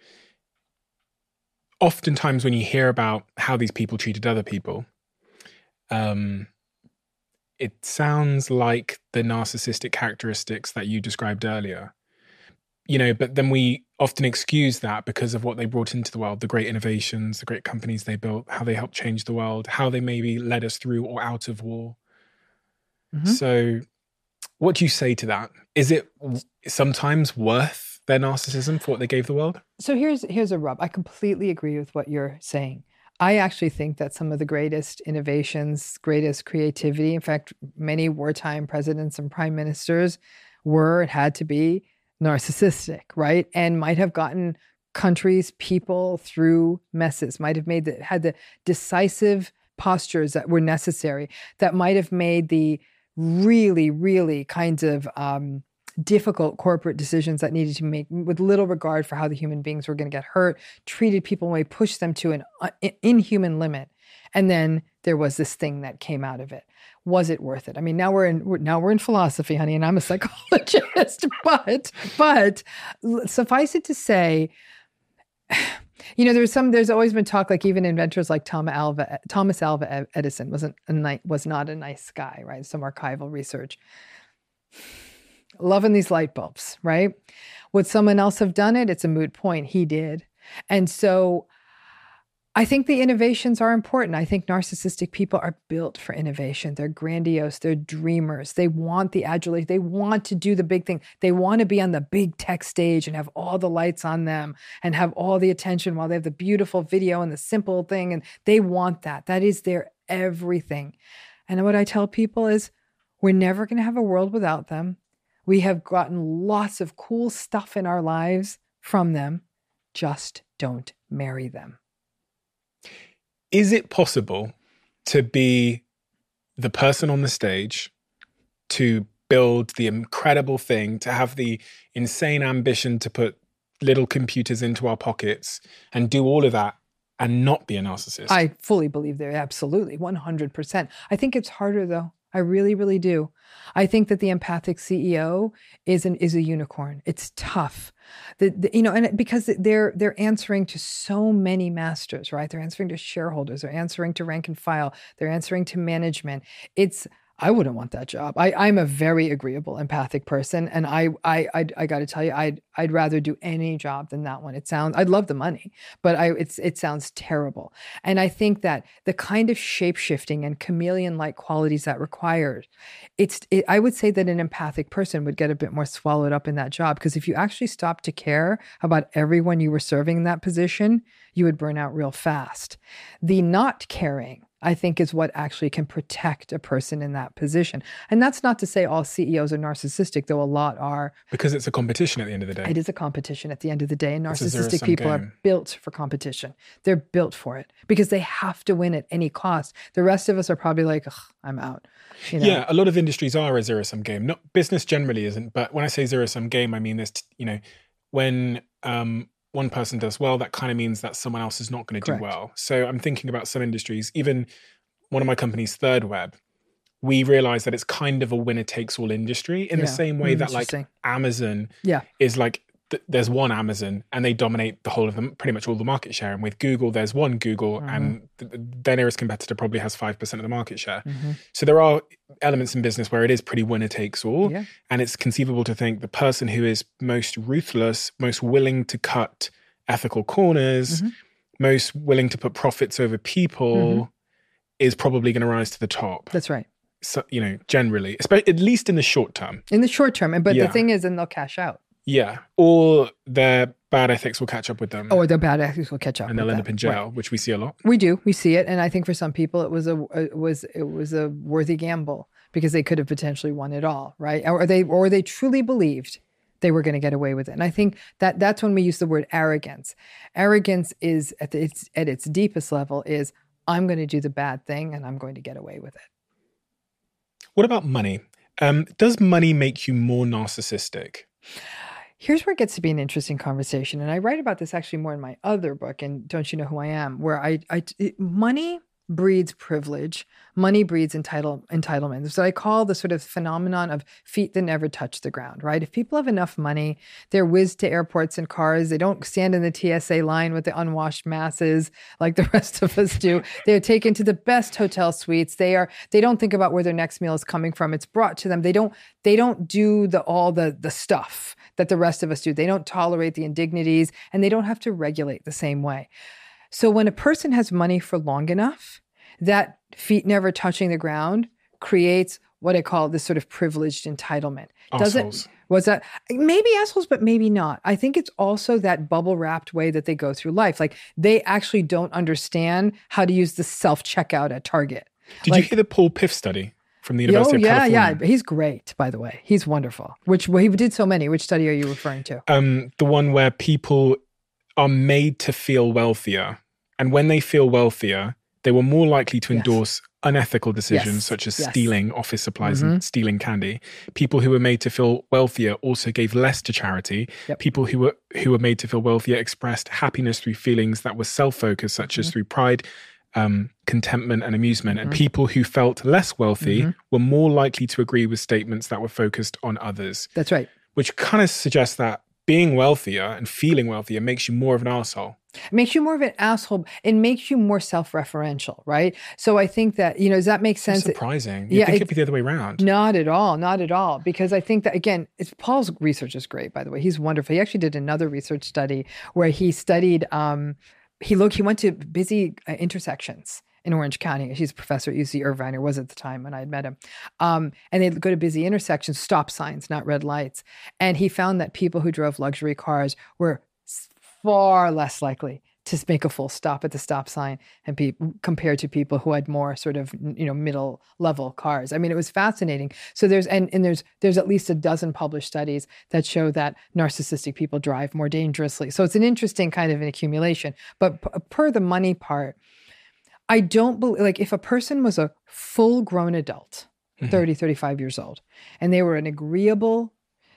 Oftentimes when you hear about how these people treated other people, um, it sounds like the narcissistic characteristics that you described earlier. You know, but then we often excuse that because of what they brought into the world, the great innovations, the great companies they built, how they helped change the world, how they maybe led us through or out of war. Mm-hmm. So what do you say to that? Is it sometimes worth their narcissism for what they gave the world? So here's here's a rub. I completely agree with what you're saying. I actually think that some of the greatest innovations, greatest creativity, in fact, many wartime presidents and prime ministers were, it had to be narcissistic, right? And might have gotten countries, people through messes, might have made the, had the decisive postures that were necessary, that might have made the really, really kinds of um, difficult corporate decisions that needed to be made with little regard for how the human beings were going to get hurt, treated people when we pushed them to an uh, inhuman limit. And then there was this thing that came out of it. Was it worth it? I mean, now we're in now we're in philosophy, honey, and I'm a psychologist. but but suffice it to say, you know, there's some. There's always been talk, like even inventors like Thomas Alva Thomas Alva Edison wasn't a ni- was not a nice guy, right? Some archival research. Loving these light bulbs, right? Would someone else have done it? It's a moot point. He did, and so I think the innovations are important. I think narcissistic people are built for innovation. They're grandiose. They're dreamers. They want the adulation. They want to do the big thing. They want to be on the big tech stage and have all the lights on them and have all the attention while they have the beautiful video and the simple thing. And they want that. That is their everything. And what I tell people is we're never going to have a world without them. We have gotten lots of cool stuff in our lives from them. Just don't marry them. Is it possible to be the person on the stage, to build the incredible thing, to have the insane ambition to put little computers into our pockets and do all of that and not be a narcissist? I fully believe there. Absolutely. one hundred percent. I think it's harder though. I really, really do. I think that the empathic C E O is an is a unicorn. It's tough, the, the, you know, and because they're they're answering to so many masters, right? They're answering to shareholders. They're answering to rank and file. They're answering to management. It's I wouldn't want that job. I, I'm a very agreeable, empathic person, and I I I, I got to tell you, I'd I'd rather do any job than that one. It sounds I'd love the money, but I it's it sounds terrible. And I think that the kind of shape-shifting and chameleon-like qualities that required, it's it, I would say that an empathic person would get a bit more swallowed up in that job, because if you actually stopped to care about everyone you were serving in that position, you would burn out real fast. The not caring, I think, is what actually can protect a person in that position. And that's not to say all C E Os are narcissistic, though a lot are. Because it's a competition at the end of the day. It is a competition at the end of the day. And narcissistic people game. are built for competition. They're built for it because they have to win at any cost. The rest of us are probably like, I'm out. You know? Yeah, a lot of industries are a zero-sum game. Not business generally isn't, but when I say zero-sum game, I mean this, you know, when um, one person does well, that kind of means that someone else is not going to do well. So I'm thinking about some industries, even one of my companies, Third Web, we realize that it's kind of a winner takes all industry in yeah. the same way mm, that like Amazon yeah. is like, th- there's one Amazon and they dominate the whole of them, pretty much all the market share. And with Google, there's one Google mm-hmm. and th- their nearest competitor probably has five percent of the market share. Mm-hmm. So there are elements in business where it is pretty winner takes all. Yeah. And it's conceivable to think the person who is most ruthless, most willing to cut ethical corners, mm-hmm. most willing to put profits over people mm-hmm. is probably going to rise to the top. That's right. So, you know, generally, at least in the short term. In the short term. But yeah. the thing is, then they'll cash out. Yeah. Or their bad ethics will catch up with them. Or their bad ethics will catch up and they'll end them. up in jail, right. which we see a lot. We do. We see it. And I think for some people, it was a it was it was a worthy gamble because they could have potentially won it all, right? Or they or they truly believed they were going to get away with it. And I think that that's when we use the word arrogance. Arrogance is at the, its at its deepest level is I'm going to do the bad thing and I'm going to get away with it. What about money? Um, does money make you more narcissistic? Here's where it gets to be an interesting conversation. And I write about this actually more in my other book, and Don't You Know Who I Am, where I, I it, money breeds privilege. Money breeds entitle, entitlement. So I call the sort of phenomenon of feet that never touch the ground, right? If people have enough money, they're whizzed to airports in cars. They don't stand in the T S A line with the unwashed masses like the rest of us do. They're taken to the best hotel suites. They are, they don't think about where their next meal is coming from. It's brought to them. They don't, they don't do the, all the, the stuff that the rest of us do. They don't tolerate the indignities and they don't have to regulate the same way. So when a person has money for long enough, that feet never touching the ground creates what I call this sort of privileged entitlement. Doesn't Was that maybe assholes, but maybe not. I think it's also that bubble wrapped way that they go through life. Like they actually don't understand how to use the self checkout at Target. Did like, you hear the Paul Piff study from the University oh, of yeah, California? yeah. He's great, by the way. He's wonderful. Which well, he did so many. Which study are you referring to? Um, the one where people are made to feel wealthier. And when they feel wealthier, they were more likely to Yes. endorse unethical decisions Yes. such as Yes. stealing office supplies Mhm. and stealing candy. People who were made to feel wealthier also gave less to charity. Yep. People who were who were made to feel wealthier expressed happiness through feelings that were self-focused, such Mm-hmm. as through pride, um, contentment, and amusement. And people who felt less wealthy Mm-hmm. were more likely to agree with statements that were focused on others, That's right. which kind of suggests that being wealthier and feeling wealthier makes you more of an arsehole. It makes you more of an asshole. It makes you more self-referential, right? So I think that, you know, does that make It's sense? surprising. You Yeah, think it- it'd be the other way around. Not at all. Not at all. Because I think that, again, it's Paul's research is great, by the way. He's wonderful. He actually did another research study where he studied, um, he looked, he went to busy uh, intersections in Orange County. He's a professor at U C Irvine, or was at the time when I had met him. Um, and they'd go to busy intersections, stop signs, not red lights. And he found that people who drove luxury cars were s- far less likely to make a full stop at the stop sign and pe- compared to people who had more sort of, you know, middle level cars. I mean, it was fascinating. So there's, and, and there's, there's at least a dozen published studies that show that narcissistic people drive more dangerously. So it's an interesting kind of an accumulation, but p- per the money part, I don't believe, like if a person was a full grown adult, thirty, thirty-five years old, and they were an agreeable,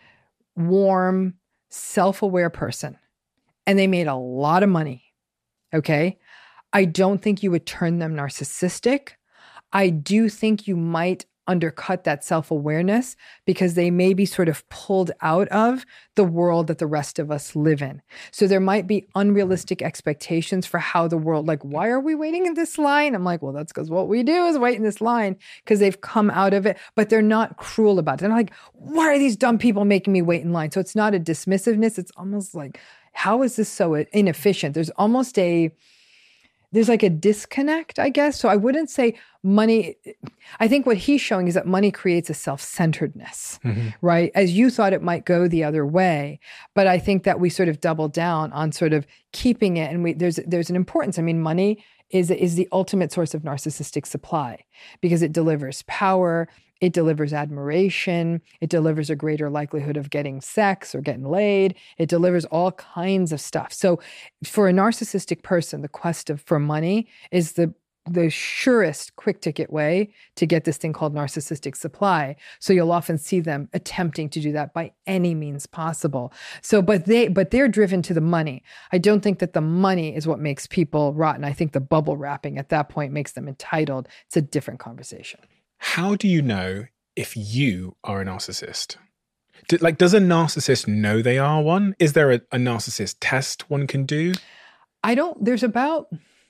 warm, self-aware person, and they made a lot of money, okay? I don't think you would turn them narcissistic. I do think you might undercut that self-awareness because they may be sort of pulled out of the world that the rest of us live in. So there might be unrealistic expectations for how the world, like, why are we waiting in this line? I'm like, well, that's because what we do is wait in this line because they've come out of it, but they're not cruel about it. They're not like, why are these dumb people making me wait in line? So it's not a dismissiveness. It's almost like, how is this so inefficient? There's almost a, there's like a disconnect, I guess. So I wouldn't say money. I think what he's showing is that money creates a self-centeredness, Mm-hmm. right? As you thought it might go the other way. But I think that we sort of double down on sort of keeping it. And we, there's, there's an importance. I mean, money is, is the ultimate source of narcissistic supply because it delivers power. It delivers admiration. It delivers a greater likelihood of getting sex or getting laid. It delivers all kinds of stuff. So for a narcissistic person, the quest of, for money is the the surest quick ticket way to get this thing called narcissistic supply. So you'll often see them attempting to do that by any means possible. So, but they, but they're driven to the money. I don't think that the money is what makes people rotten. I think the bubble wrapping at that point makes them entitled. It's a different conversation. How do you know if you are a narcissist? Do, like, does a narcissist know they are one? Is there a, a narcissist test one can do? I don't, there's about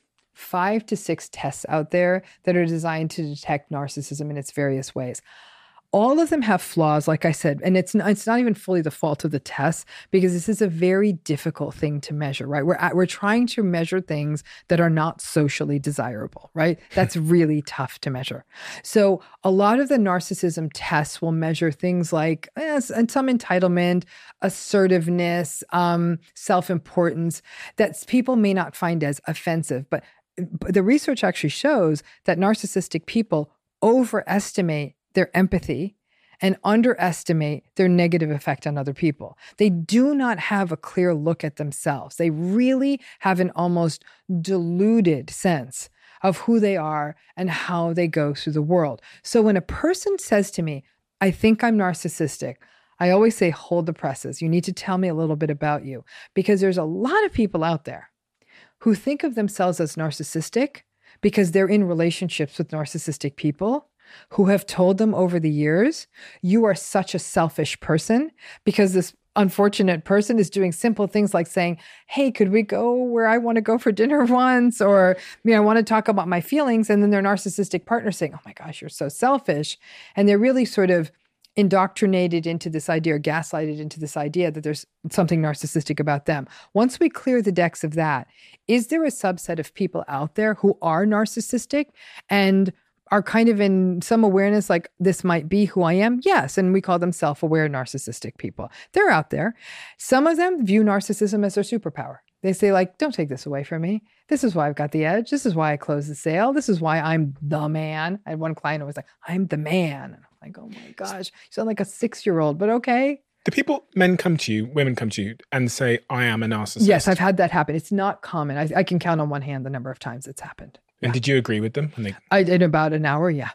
five to six tests out there that are designed to detect narcissism in its various ways. All of them have flaws, like I said, and it's not, it's not even fully the fault of the test because this is a very difficult thing to measure, right? We're at, we're trying to measure things that are not socially desirable, right? That's really tough to measure. So a lot of the narcissism tests will measure things like eh, and some entitlement, assertiveness, um, self-importance that people may not find as offensive, but, but the research actually shows that narcissistic people overestimate their empathy and underestimate their negative effect on other people. They do not have a clear look at themselves. They really have an almost diluted sense of who they are and how they go through the world. So when a person says to me, I think I'm narcissistic, I always say, hold the presses. You need to tell me a little bit about you, because there's a lot of people out there who think of themselves as narcissistic because they're in relationships with narcissistic people who have told them over the years, you are such a selfish person, because this unfortunate person is doing simple things like saying, hey, could we go where I want to go for dinner once? Or, you know, I want to talk about my feelings. And then their narcissistic partner saying, oh my gosh, you're so selfish. And they're really sort of indoctrinated into this idea or gaslighted into this idea that there's something narcissistic about them. Once we clear the decks of that, is there a subset of people out there who are narcissistic and are kind of in some awareness, like this might be who I am. Yes. And we call them self-aware narcissistic people. They're out there. Some of them view narcissism as their superpower. They say like, don't take this away from me. This is why I've got the edge. This is why I close the sale. This is why I'm the man. I had one client who was like, I'm the man. And I'm like, oh my gosh, you sound like a six-year-old, but okay. Do people, men come to you, women come to you and say, I am a narcissist? Yes, I've had that happen. It's not common. I, I can count on one hand the number of times it's happened. And yeah. Did you agree with them? And they... I did about an hour, yeah.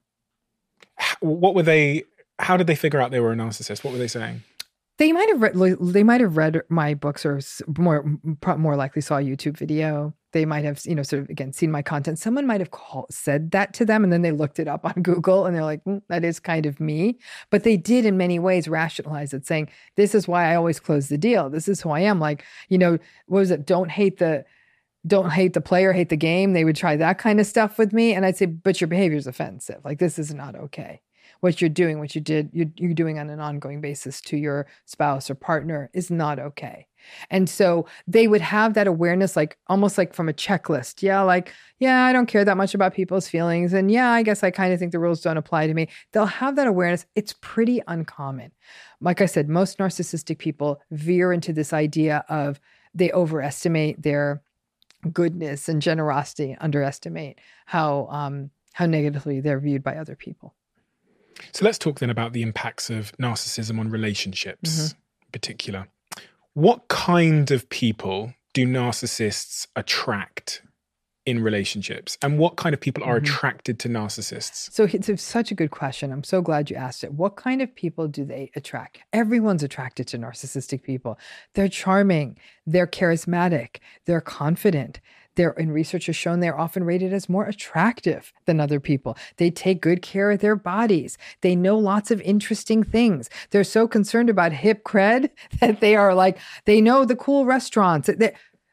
What were they, how did they figure out they were a narcissist? What were they saying? They might have read. They might have read my books, or more, more likely saw a YouTube video. They might have, you know, sort of again seen my content. Someone might have called, said that to them, and then they looked it up on Google, and they're like, mm, "That is kind of me." But they did, in many ways, rationalize it, saying, "This is why I always close the deal. This is who I am." Like, you know, what was it? Don't hate the, don't hate the player, hate the game. They would try that kind of stuff with me, and I'd say, "But your behavior is offensive. Like, this is not okay." What you're doing, what you did, you're, you're doing on an ongoing basis to your spouse or partner is not okay. And so they would have that awareness, like almost like from a checklist. Yeah, like, yeah, I don't care that much about people's feelings. And yeah, I guess I kind of think the rules don't apply to me. They'll have that awareness. It's pretty uncommon. Like I said, most narcissistic people veer into this idea of they overestimate their goodness and generosity, underestimate how um, how negatively they're viewed by other people. So let's talk then about the impacts of narcissism on relationships Mm-hmm. in particular. What kind of people do narcissists attract in relationships? And what kind of people are Mm-hmm. attracted to narcissists? So it's, it's such a good question. I'm so glad you asked it. What kind of people do they attract? Everyone's attracted to narcissistic people. They're charming. They're charismatic. They're confident. They're, and research has shown they're often rated as more attractive than other people. They take good care of their bodies. They know lots of interesting things. They're so concerned about hip cred that they are like, they know the cool restaurants. They,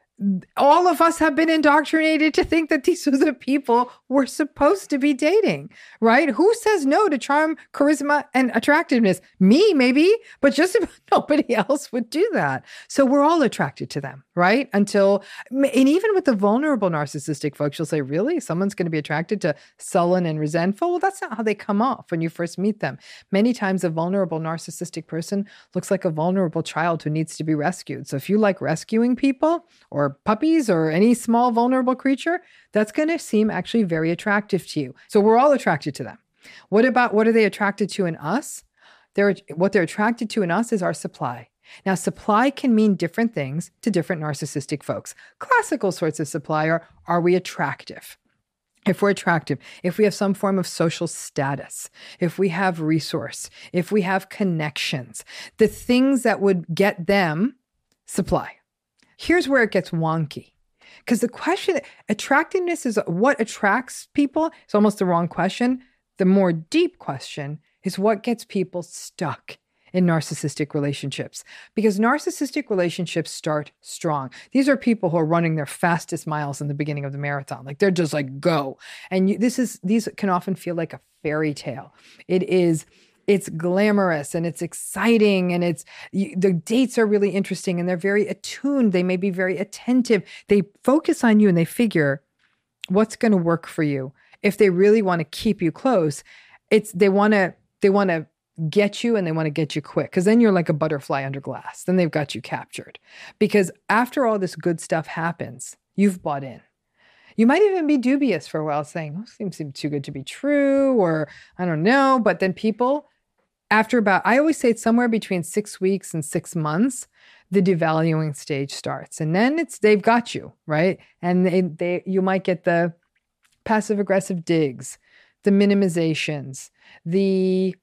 all of us have been indoctrinated to think that these are the people we're supposed to be dating, right? Who says no to charm, charisma, and attractiveness? Me, maybe, but just about nobody else would do that. So we're all attracted to them, right? Until, and even with the vulnerable narcissistic folks, you'll say, really? Someone's going to be attracted to sullen and resentful? Well, that's not how they come off when you first meet them. Many times a vulnerable narcissistic person looks like a vulnerable child who needs to be rescued. So if you like rescuing people, or puppies or any small vulnerable creature, that's going to seem actually very attractive to you. So we're all attracted to them. What about, what are they attracted to in us? They're, what they're attracted to in us is our supply. Now, supply can mean different things to different narcissistic folks. Classical sorts of supply are, are we attractive? If we're attractive, if we have some form of social status, if we have resource, if we have connections, the things that would get them supply. Here's where it gets wonky. Because the question, attractiveness is what attracts people. It's almost the wrong question. The more deep question is what gets people stuck in narcissistic relationships. Because narcissistic relationships start strong. These are people who are running their fastest miles in the beginning of the marathon. Like they're just like, go. And you, this is, these can often feel like a fairy tale. It is It's glamorous and it's exciting and it's you, the dates are really interesting and they're very attuned. They may be very attentive. They focus on you and they figure what's going to work for you. If they really want to keep you close, it's they want to they want to get you and they want to get you quick because then you're like a butterfly under glass. Then they've got you captured because after all this good stuff happens, you've bought in. You might even be dubious for a while saying, oh, seems seems too good to be true or I don't know. But then people After about, I always say it's somewhere between six weeks and six months, the devaluing stage starts. And then it's, they've got you, right? And they, they you might get the passive aggressive digs, the minimizations, the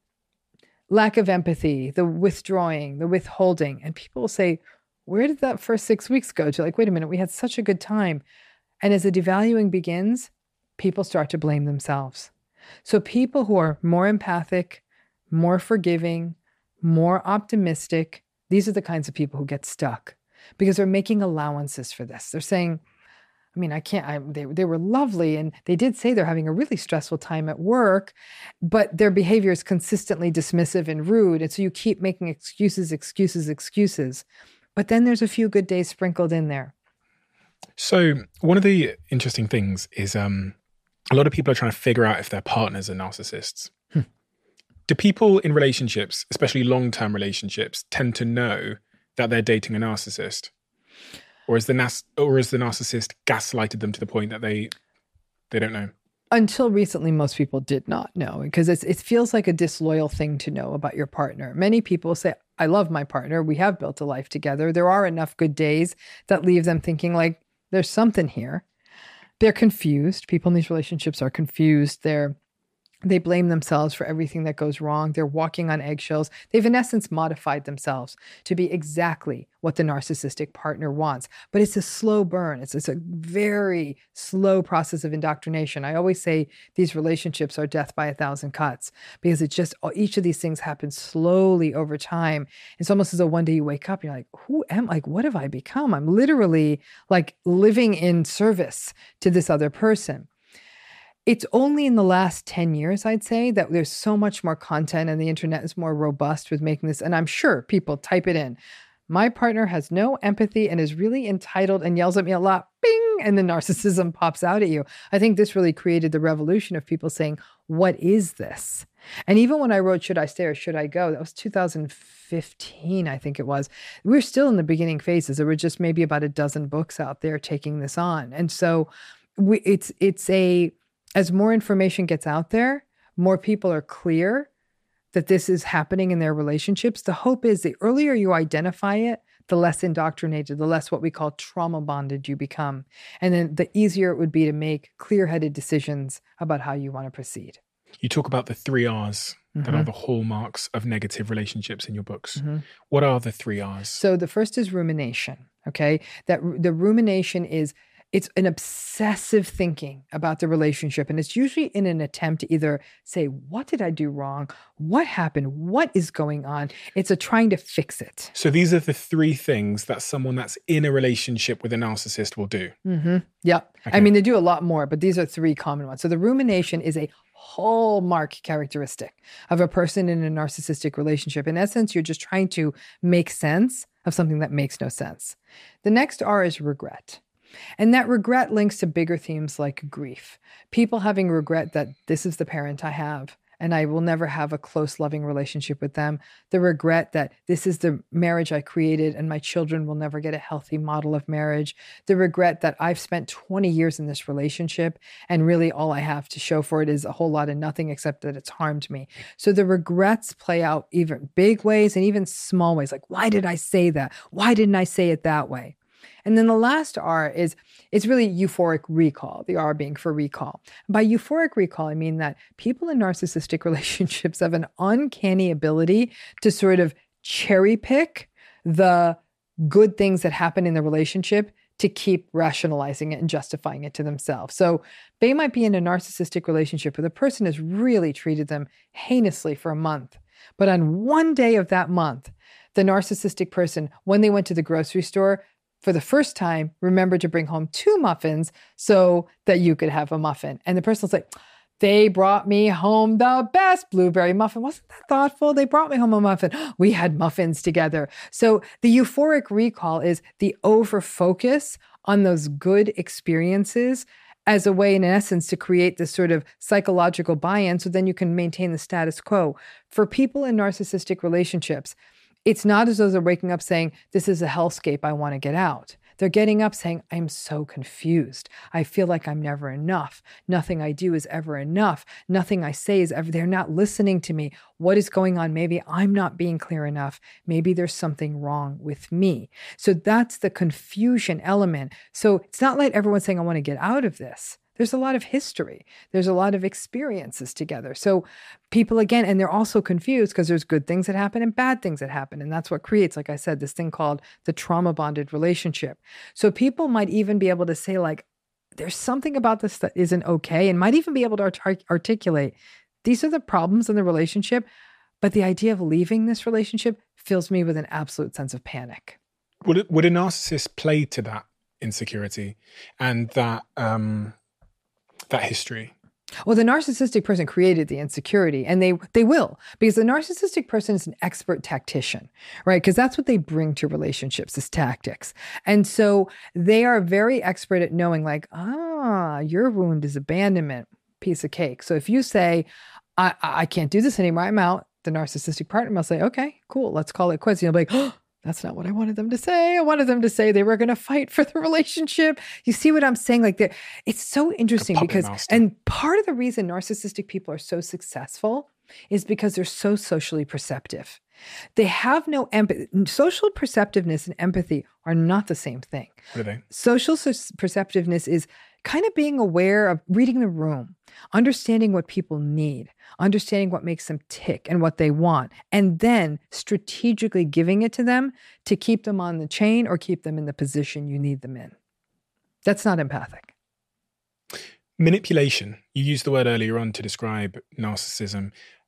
lack of empathy, the withdrawing, the withholding. And people will say, where did that first six weeks go to? Like, wait a minute, we had such a good time. And as the devaluing begins, people start to blame themselves. So people who are more empathic, more forgiving, more optimistic. These are the kinds of people who get stuck because they're making allowances for this. They're saying, I mean, I can't, I, they, they were lovely. And they did say they're having a really stressful time at work, but their behavior is consistently dismissive and rude. And so you keep making excuses, excuses, excuses. But then there's a few good days sprinkled in there. So one of the interesting things is, um, a lot of people are trying to figure out if their partners are narcissists. Hmm. Do people in relationships, especially long-term relationships, tend to know that they're dating a narcissist? Or is the nas- or is the narcissist gaslighted them to the point that they they don't know? Until recently, most people did not know, because it's, it feels like a disloyal thing to know about your partner. Many people say, I love my partner. We have built a life together. There are enough good days that leave them thinking like, there's something here. They're confused. People in these relationships are confused. They're They blame themselves for everything that goes wrong. They're walking on eggshells. They've, in essence, modified themselves to be exactly what the narcissistic partner wants. But it's a slow burn. It's, it's a very slow process of indoctrination. I always say these relationships are death by a thousand cuts, because it's just, each of these things happen slowly over time. It's almost as though one day you wake up and you're like, who am I? Like, what have I become? I'm literally like living in service to this other person. It's only in the last ten years, I'd say, that there's so much more content and the internet is more robust with making this. And I'm sure people type it in. My partner has no empathy and is really entitled and yells at me a lot. Bing! And the narcissism pops out at you. I think this really created the revolution of people saying, what is this? And even when I wrote Should I Stay or Should I Go? That was two thousand fifteen, I think it was. We were still in the beginning phases. There were just maybe about a dozen books out there taking this on. And so we, it's it's a... As more information gets out there, more people are clear that this is happening in their relationships. The hope is the earlier you identify it, the less indoctrinated, the less what we call trauma bonded you become. And then the easier it would be to make clear-headed decisions about how you want to proceed. You talk about the three R's Mm-hmm. that are the hallmarks of negative relationships in your books. Mm-hmm. What are the three R's? So the first is rumination, okay? That the rumination is It's an obsessive thinking about the relationship. And it's usually in an attempt to either say, what did I do wrong? What happened? What is going on? It's a trying to fix it. So these are the three things that someone that's in a relationship with a narcissist will do. Mm-hmm. Yep. Okay. I mean, they do a lot more, but these are three common ones. So the rumination is a hallmark characteristic of a person in a narcissistic relationship. In essence, you're just trying to make sense of something that makes no sense. The next R is regret. And that regret links to bigger themes like grief. People having regret that this is the parent I have, and I will never have a close, loving relationship with them. The regret that this is the marriage I created and my children will never get a healthy model of marriage. The regret that I've spent twenty years in this relationship and really all I have to show for it is a whole lot of nothing except that it's harmed me. So the regrets play out even big ways and even small ways. Like, why did I say that? Why didn't I say it that way? And then the last R is, it's really euphoric recall, the R being for recall. By euphoric recall, I mean that people in narcissistic relationships have an uncanny ability to sort of cherry pick the good things that happen in the relationship to keep rationalizing it and justifying it to themselves. So they might be in a narcissistic relationship where the person has really treated them heinously for a month. But on one day of that month, the narcissistic person, when they went to the grocery store, for the first time, remember to bring home two muffins so that you could have a muffin. And the person was like, they brought me home the best blueberry muffin. Wasn't that thoughtful? They brought me home a muffin. We had muffins together. So the euphoric recall is the over-focus on those good experiences as a way, in essence, to create this sort of psychological buy-in so then you can maintain the status quo. For people in narcissistic relationships, it's not as though they're waking up saying, this is a hellscape, I want to get out. They're getting up saying, I'm so confused. I feel like I'm never enough. Nothing I do is ever enough. Nothing I say is ever, they're not listening to me. What is going on? Maybe I'm not being clear enough. Maybe there's something wrong with me. So that's the confusion element. So it's not like everyone's saying, I want to get out of this. There's a lot of history. There's a lot of experiences together. So people, again, and they're also confused because there's good things that happen and bad things that happen. And that's what creates, like I said, this thing called the trauma bonded relationship. So people might even be able to say, like, there's something about this that isn't okay, and might even be able to art- articulate, these are the problems in the relationship, but the idea of leaving this relationship fills me with an absolute sense of panic. Would, it, would a narcissist play to that insecurity and that... Um... that history? Well, the narcissistic person created the insecurity, and they they will, because the narcissistic person is an expert tactician, right? Because that's what they bring to relationships, is tactics. And so they are very expert at knowing, like, ah, your wound is abandonment, piece of cake. So if you say, I, I can't do this anymore, I'm out, the narcissistic partner will say, okay, cool, let's call it quits. And you'll be like, oh, that's not what I wanted them to say. I wanted them to say they were going to fight for the relationship. You see what I'm saying? Like, it's so interesting because, master. And part of the reason narcissistic people are so successful is because they're so socially perceptive. They have no empathy. Social perceptiveness and empathy are not the same thing. What are they? Social perceptiveness is kind of being aware of reading the room, understanding what people need, understanding what makes them tick and what they want, and then strategically giving it to them to keep them on the chain or keep them in the position you need them in. That's not empathic. Manipulation. You used the word earlier on to describe narcissism.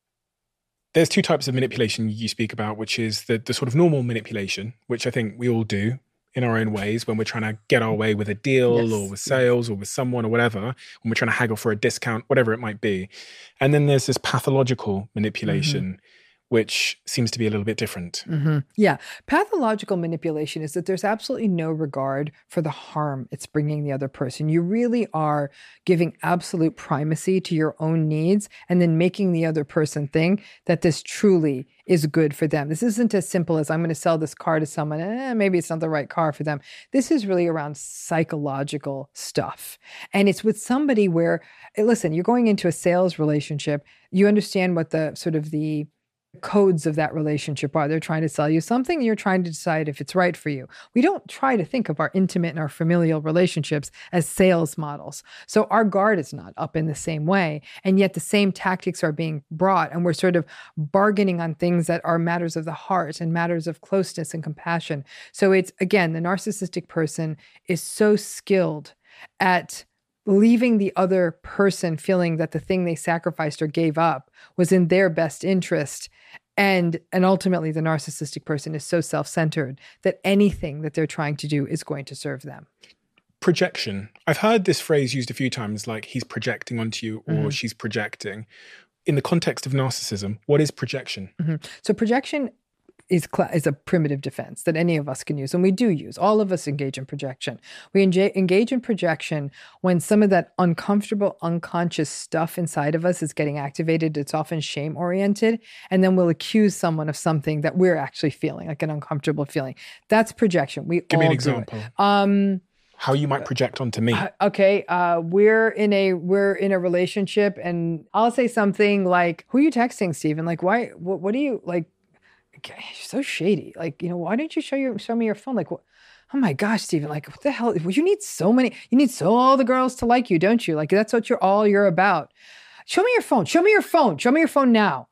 There's two types of manipulation you speak about, which is the, the sort of normal manipulation, which I think we all do in our own ways when we're trying to get our way with a deal yes. or with sales or with someone or whatever, when we're trying to haggle for a discount, whatever it might be. And then there's this pathological manipulation, mm-hmm. which seems to be a little bit different. Mm-hmm. Yeah. Pathological manipulation is that there's absolutely no regard for the harm it's bringing the other person. You really are giving absolute primacy to your own needs and then making the other person think that this truly is good for them. This isn't as simple as I'm going to sell this car to someone. Eh, maybe it's not the right car for them. This is really around psychological stuff. And it's with somebody where, listen, you're going into a sales relationship. You understand what the sort of the codes of that relationship are. They're trying to sell you something and you're trying to decide if it's right for you. We don't try to think of our intimate and our familial relationships as sales models. So our guard is not up in the same way. And yet the same tactics are being brought, and we're sort of bargaining on things that are matters of the heart and matters of closeness and compassion. So it's, again, the narcissistic person is so skilled at leaving the other person feeling that the thing they sacrificed or gave up was in their best interest. And, and ultimately, the narcissistic person is so self-centered that anything that they're trying to do is going to serve them. Projection. I've heard this phrase used a few times, like he's projecting onto you or mm-hmm. she's projecting. In the context of narcissism, what is projection? Mm-hmm. So projection is cl- is a primitive defense that any of us can use, and we do use. All of us engage in projection. We enga- engage in projection when some of that uncomfortable, unconscious stuff inside of us is getting activated. It's often shame-oriented, and then we'll accuse someone of something that we're actually feeling, like an uncomfortable feeling. That's projection. We Give all me an example. Do it. Um, How you might project onto me. Uh, okay, uh, we're in a we're in a relationship, and I'll say something like, "Who are you texting, Stephen? Like, why? What, what do you like?" You're so shady. Like, you know, why don't you show your show me your phone? Like, what? Oh my gosh, Stephen, like, what the hell? You need so many, you need so all the girls to like you, don't you? Like, that's what you're all you're about. Show me your phone. Show me your phone. Show me your phone now.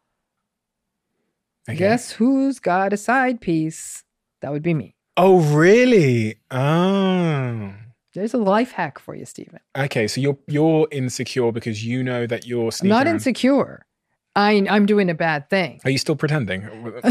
Okay. Guess who's got a side piece? That would be me. Oh, really? Oh. There's a life hack for you, Stephen. Okay, so you're you're insecure because you know that you're I'm not around. insecure. I, I'm doing a bad thing. Are you still pretending?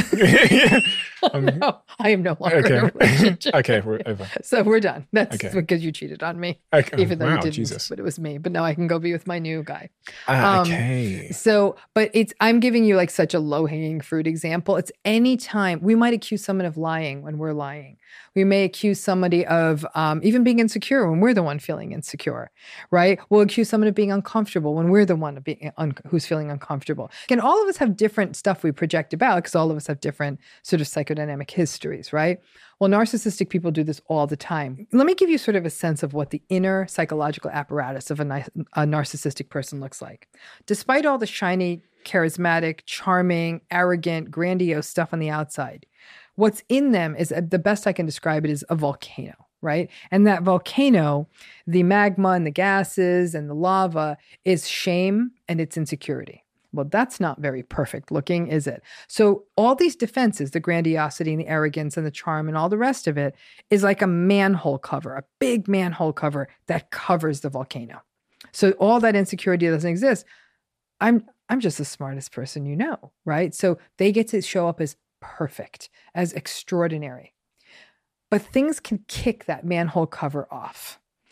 um, no, I am no longer okay. in a relationship. Okay, we're over. So we're done. That's okay. because you cheated on me. Okay. Even though wow, you didn't, Jesus. But it was me. But now I can go be with my new guy. Ah, okay. Um, so, but it's, I'm giving you like such a low-hanging fruit example. It's any time we might accuse someone of lying when we're lying. We may accuse somebody of um, even being insecure when we're the one feeling insecure, right? We'll accuse someone of being uncomfortable when we're the one of being un- who's feeling uncomfortable. And all of us have different stuff we project about because all of us have different sort of psychodynamic histories, right? Well, narcissistic people do this all the time. Let me give you sort of a sense of what the inner psychological apparatus of a, ni- a narcissistic person looks like. Despite all the shiny, charismatic, charming, arrogant, grandiose stuff on the outside, what's in them is, the best I can describe it, is a volcano, right? And that volcano, the magma and the gases and the lava, is shame and it's insecurity. Well, that's not very perfect looking, is it? So all these defenses, the grandiosity and the arrogance and the charm and all the rest of it, is like a manhole cover, a big manhole cover that covers the volcano. So all that insecurity doesn't exist. I'm I'm just the smartest person you know, right? So they get to show up as perfect, as extraordinary. But things can kick that manhole cover off.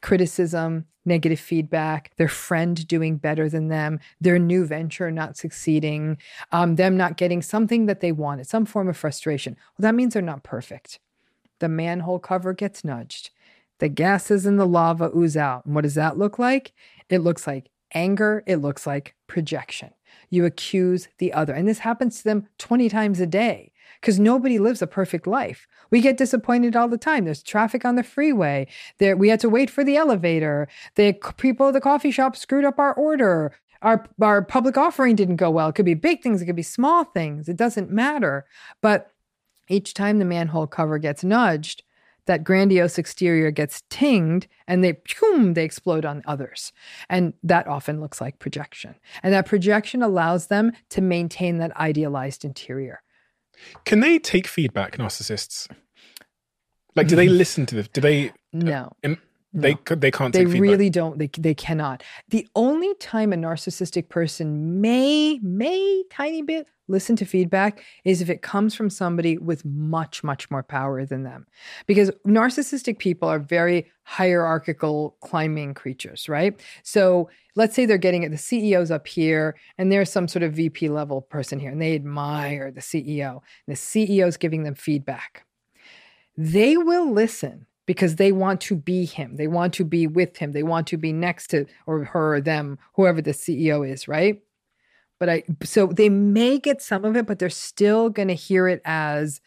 criticism, negative feedback, their friend doing better than them, their new venture not succeeding, um, them not getting something that they wanted, some form of frustration. Well, that means they're not perfect. The manhole cover gets nudged. The gases in the lava ooze out. And what does that look like? It looks like anger. It looks like projection. You accuse the other. And this happens to them twenty times a day because nobody lives a perfect life. We get disappointed all the time. There's traffic on the freeway. There, we had to wait for the elevator. The people at the coffee shop screwed up our order. Our, our public offering didn't go well. It could be big things. It could be small things. It doesn't matter. But each time the manhole cover gets nudged, that grandiose exterior gets tinged and they, boom, they explode on others. And that often looks like projection. And that projection allows them to maintain that idealized interior. Can they take feedback, narcissists? Like, do they listen to the, do they? No. Um, they, no. they can't They take feedback. really don't. They, they cannot. The only time a narcissistic person may, may tiny bit listen to feedback is if it comes from somebody with much, much more power than them. Because narcissistic people are very hierarchical climbing creatures, right? So let's say they're getting it, the C E O's up here, and there's some sort of V P level person here, and they admire the C E O. And the C E O's giving them feedback. They will listen because they want to be him. They want to be with him. They want to be next to or her or them, whoever the C E O is, right? But I, so they may get some of it, but they're still going to hear it as,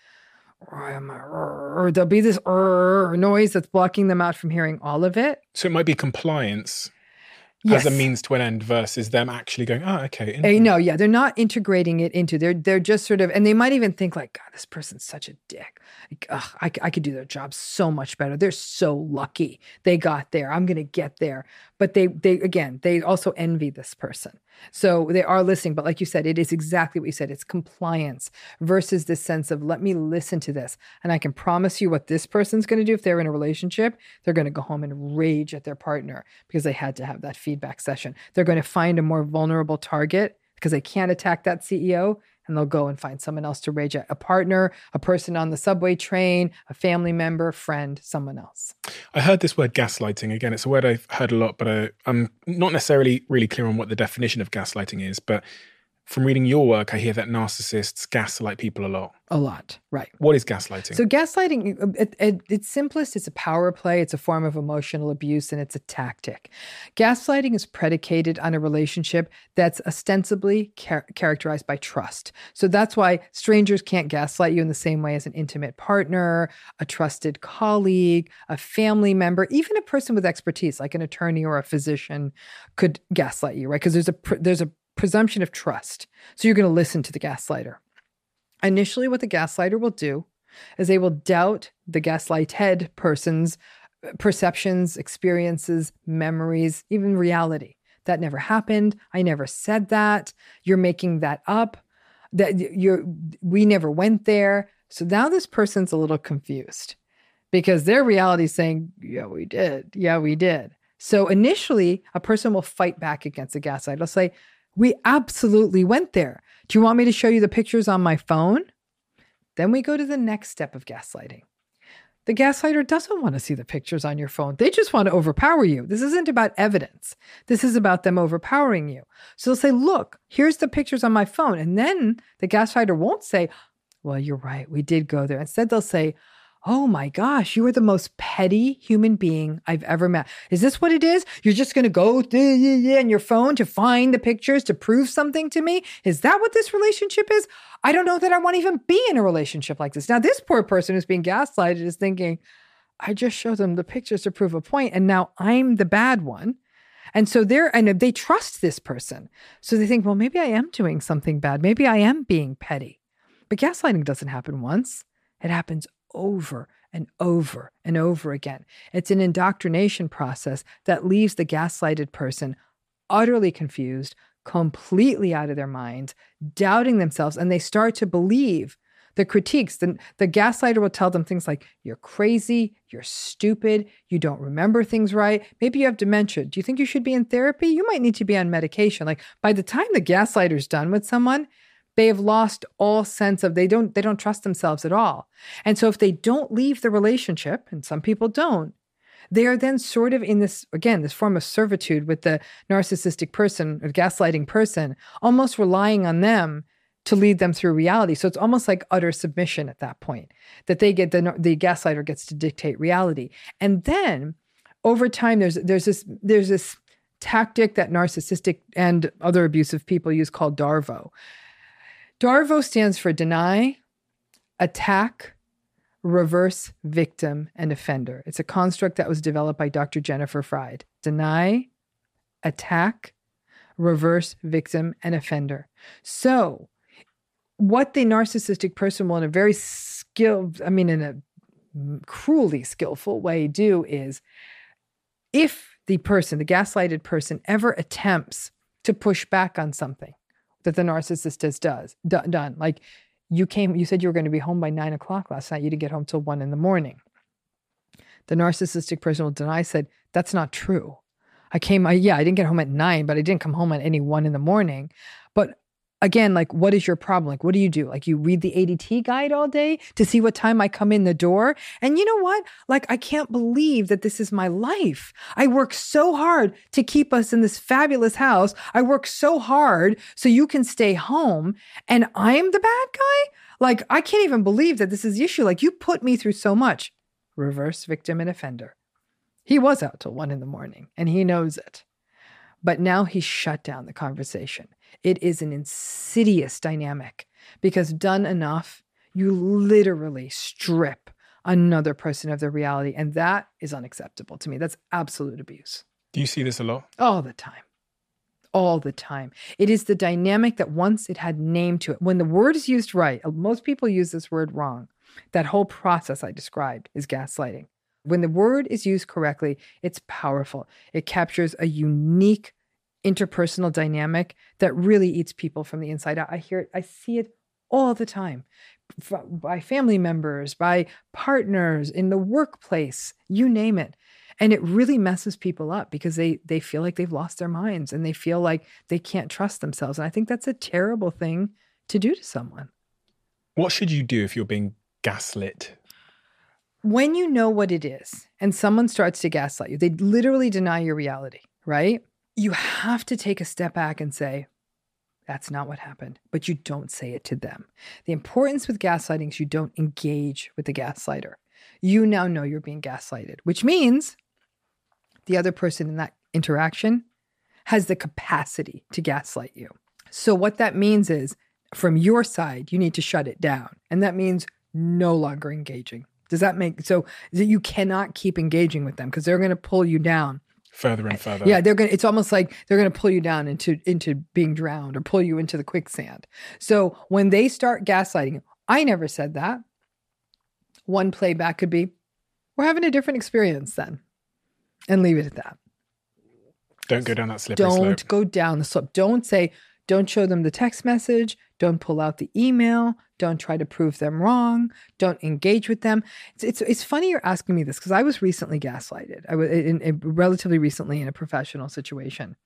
or there'll be this noise that's blocking them out from hearing all of it. So it might be compliance yes. as a means to an end versus them actually going, oh, okay. Uh, no, yeah, they're not integrating it into, they're, they're just sort of, and they might even think like, God, this person's such a dick. Like, ugh, I, I could do their job so much better. They're so lucky they got there. I'm going to get there. But they, they again, they also envy this person. So they are listening. But like you said, it is exactly what you said. It's compliance versus this sense of, let me listen to this. And I can promise you what this person's going to do if they're in a relationship. They're going to go home and rage at their partner because they had to have that feedback session. They're going to find a more vulnerable target because they can't attack that C E O. And they'll go and find someone else to rage at, a partner, a person on the subway train, a family member, friend, someone else. I heard this word gaslighting. Again, it's a word I've heard a lot, but I, I'm not necessarily really clear on what the definition of gaslighting is. But from reading your work, I hear that narcissists gaslight people a lot. A lot, right. What is gaslighting? So gaslighting, at, at its simplest, it's a power play, it's a form of emotional abuse, and it's a tactic. Gaslighting is predicated on a relationship that's ostensibly char- characterized by trust. So that's why strangers can't gaslight you in the same way as an intimate partner, a trusted colleague, a family member, even a person with expertise, like an attorney or a physician could gaslight you, right? Because there's a there's a presumption of trust. So you're going to listen to the gaslighter. Initially, what the gaslighter will do is they will doubt the gaslighted person's perceptions, experiences, memories, even reality. That never happened. I never said that. You're making that up. That you're, we never went there. So now this person's a little confused because their reality is saying, yeah, we did. Yeah, we did. So initially, a person will fight back against the gaslighter. They'll say, we absolutely went there. Do you want me to show you the pictures on my phone? Then we go to the next step of gaslighting. The gaslighter doesn't want to see the pictures on your phone. They just want to overpower you. This isn't about evidence. This is about them overpowering you. So they'll say, look, here's the pictures on my phone. And then the gaslighter won't say, well, you're right, we did go there. Instead, they'll say, oh my gosh, you are the most petty human being I've ever met. Is this what it is? You're just going to go on your phone to find the pictures to prove something to me? Is that what this relationship is? I don't know that I want to even be in a relationship like this. Now, this poor person who's being gaslighted is thinking, I just showed them the pictures to prove a point, and now I'm the bad one. And so they're, and they trust this person. So they think, well, maybe I am doing something bad. Maybe I am being petty. But gaslighting doesn't happen once. It happens over and over and over again. It's an indoctrination process that leaves the gaslighted person utterly confused, completely out of their minds, doubting themselves, and they start to believe the critiques. The, the gaslighter will tell them things like, you're crazy, you're stupid, you don't remember things right, maybe you have dementia. Do you think you should be in therapy? You might need to be on medication. Like, by the time the gaslighter's done with someone, they have lost all sense of, they don't, they don't trust themselves at all. And so if they don't leave the relationship, and some people don't, They are then sort of in this, again, this form of servitude with the narcissistic person or gaslighting person, almost relying on them to lead them through reality. So it's almost like utter submission at that point, that they get, the, the gaslighter gets to dictate reality. And then over time, there's there's this there's this tactic that narcissistic and other abusive people use called DARVO. DARVO stands for deny, attack, reverse, victim, and offender. It's a construct that was developed by Doctor Jennifer Fried. Deny, attack, reverse, victim, and offender. So what the narcissistic person will in a very skilled, I mean, in a cruelly skillful way do is, if the person, the gaslighted person, ever attempts to push back on something that the narcissist has does, d- done, like you came, you said you were going to be home by nine o'clock last night, you didn't get home till one in the morning. The narcissistic person will deny, said, that's not true. I came, I, yeah, I didn't get home at nine, but I didn't come home at any one in the morning. But again, like, what is your problem? Like, what do you do? Like, you read the A D T guide all day to see what time I come in the door? And you know what? Like, I can't believe that this is my life. I work so hard to keep us in this fabulous house. I work so hard so you can stay home, and I'm the bad guy? Like, I can't even believe that this is the issue. Like, you put me through so much. Reverse, victim, and offender. He was out till one in the morning, and he knows it. But now he's shut down the conversation. It is an insidious dynamic because done enough, you literally strip another person of their reality. And that is unacceptable to me. That's absolute abuse. Do you see this a lot? All the time. All the time. It is the dynamic that once it had name to it, when the word is used right, most people use this word wrong. That whole process I described is gaslighting. When the word is used correctly, it's powerful. It captures a unique interpersonal dynamic that really eats people from the inside out. I hear it, I see it all the time by family members, by partners, in the workplace, you name it. And it really messes people up because they they feel like they've lost their minds and they feel like they can't trust themselves. And I think that's a terrible thing to do to someone. What should you do if you're being gaslit? When you know what it is and someone starts to gaslight you, they literally deny your reality, right? You have to take a step back and say, that's not what happened, but you don't say it to them. The importance with gaslighting is you don't engage with the gaslighter. You now know you're being gaslighted, which means the other person in that interaction has the capacity to gaslight you. So what that means is, from your side, you need to shut it down. And that means no longer engaging. Does that make, so you cannot keep engaging with them because they're going to pull you down. Further and further. Yeah, they're going. It's almost like they're going to pull you down into into being drowned or pull you into the quicksand. So when they start gaslighting, I never said that. One playback could be, "We're having a different experience then," and leave it at that. Don't go down that slippery Don't slope. Don't go down the slope. Don't say. Don't show them the text message. Don't pull out the email. Don't try to prove them wrong. Don't engage with them. It's it's, it's funny you're asking me this because I was recently gaslighted. I was in, in, relatively recently in a professional situation.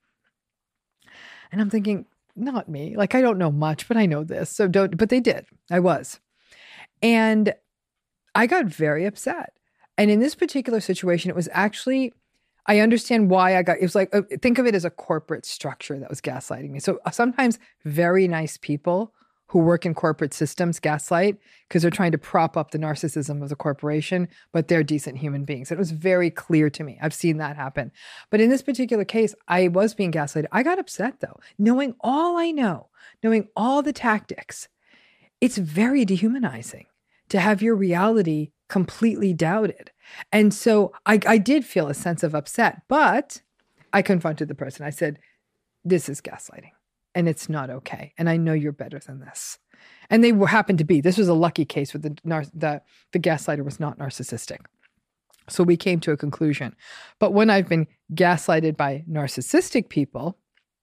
And I'm thinking, not me. Like, I don't know much, but I know this. So don't, but they did. I was. And I got very upset. And in this particular situation, it was actually, I understand why I got, it was like, think of it as a corporate structure that was gaslighting me. So sometimes very nice people who work in corporate systems gaslight because they're trying to prop up the narcissism of the corporation, but they're decent human beings. It was very clear to me. I've seen that happen. But in this particular case, I was being gaslighted. I got upset though, knowing all I know, knowing all the tactics. It's very dehumanizing to have your reality completely doubted. And so I, I did feel a sense of upset, but I confronted the person. I said, this is gaslighting and it's not okay. And I know you're better than this. And they were happened to be, this was a lucky case where the, the, the gaslighter was not narcissistic. So we came to a conclusion. But when I've been gaslighted by narcissistic people,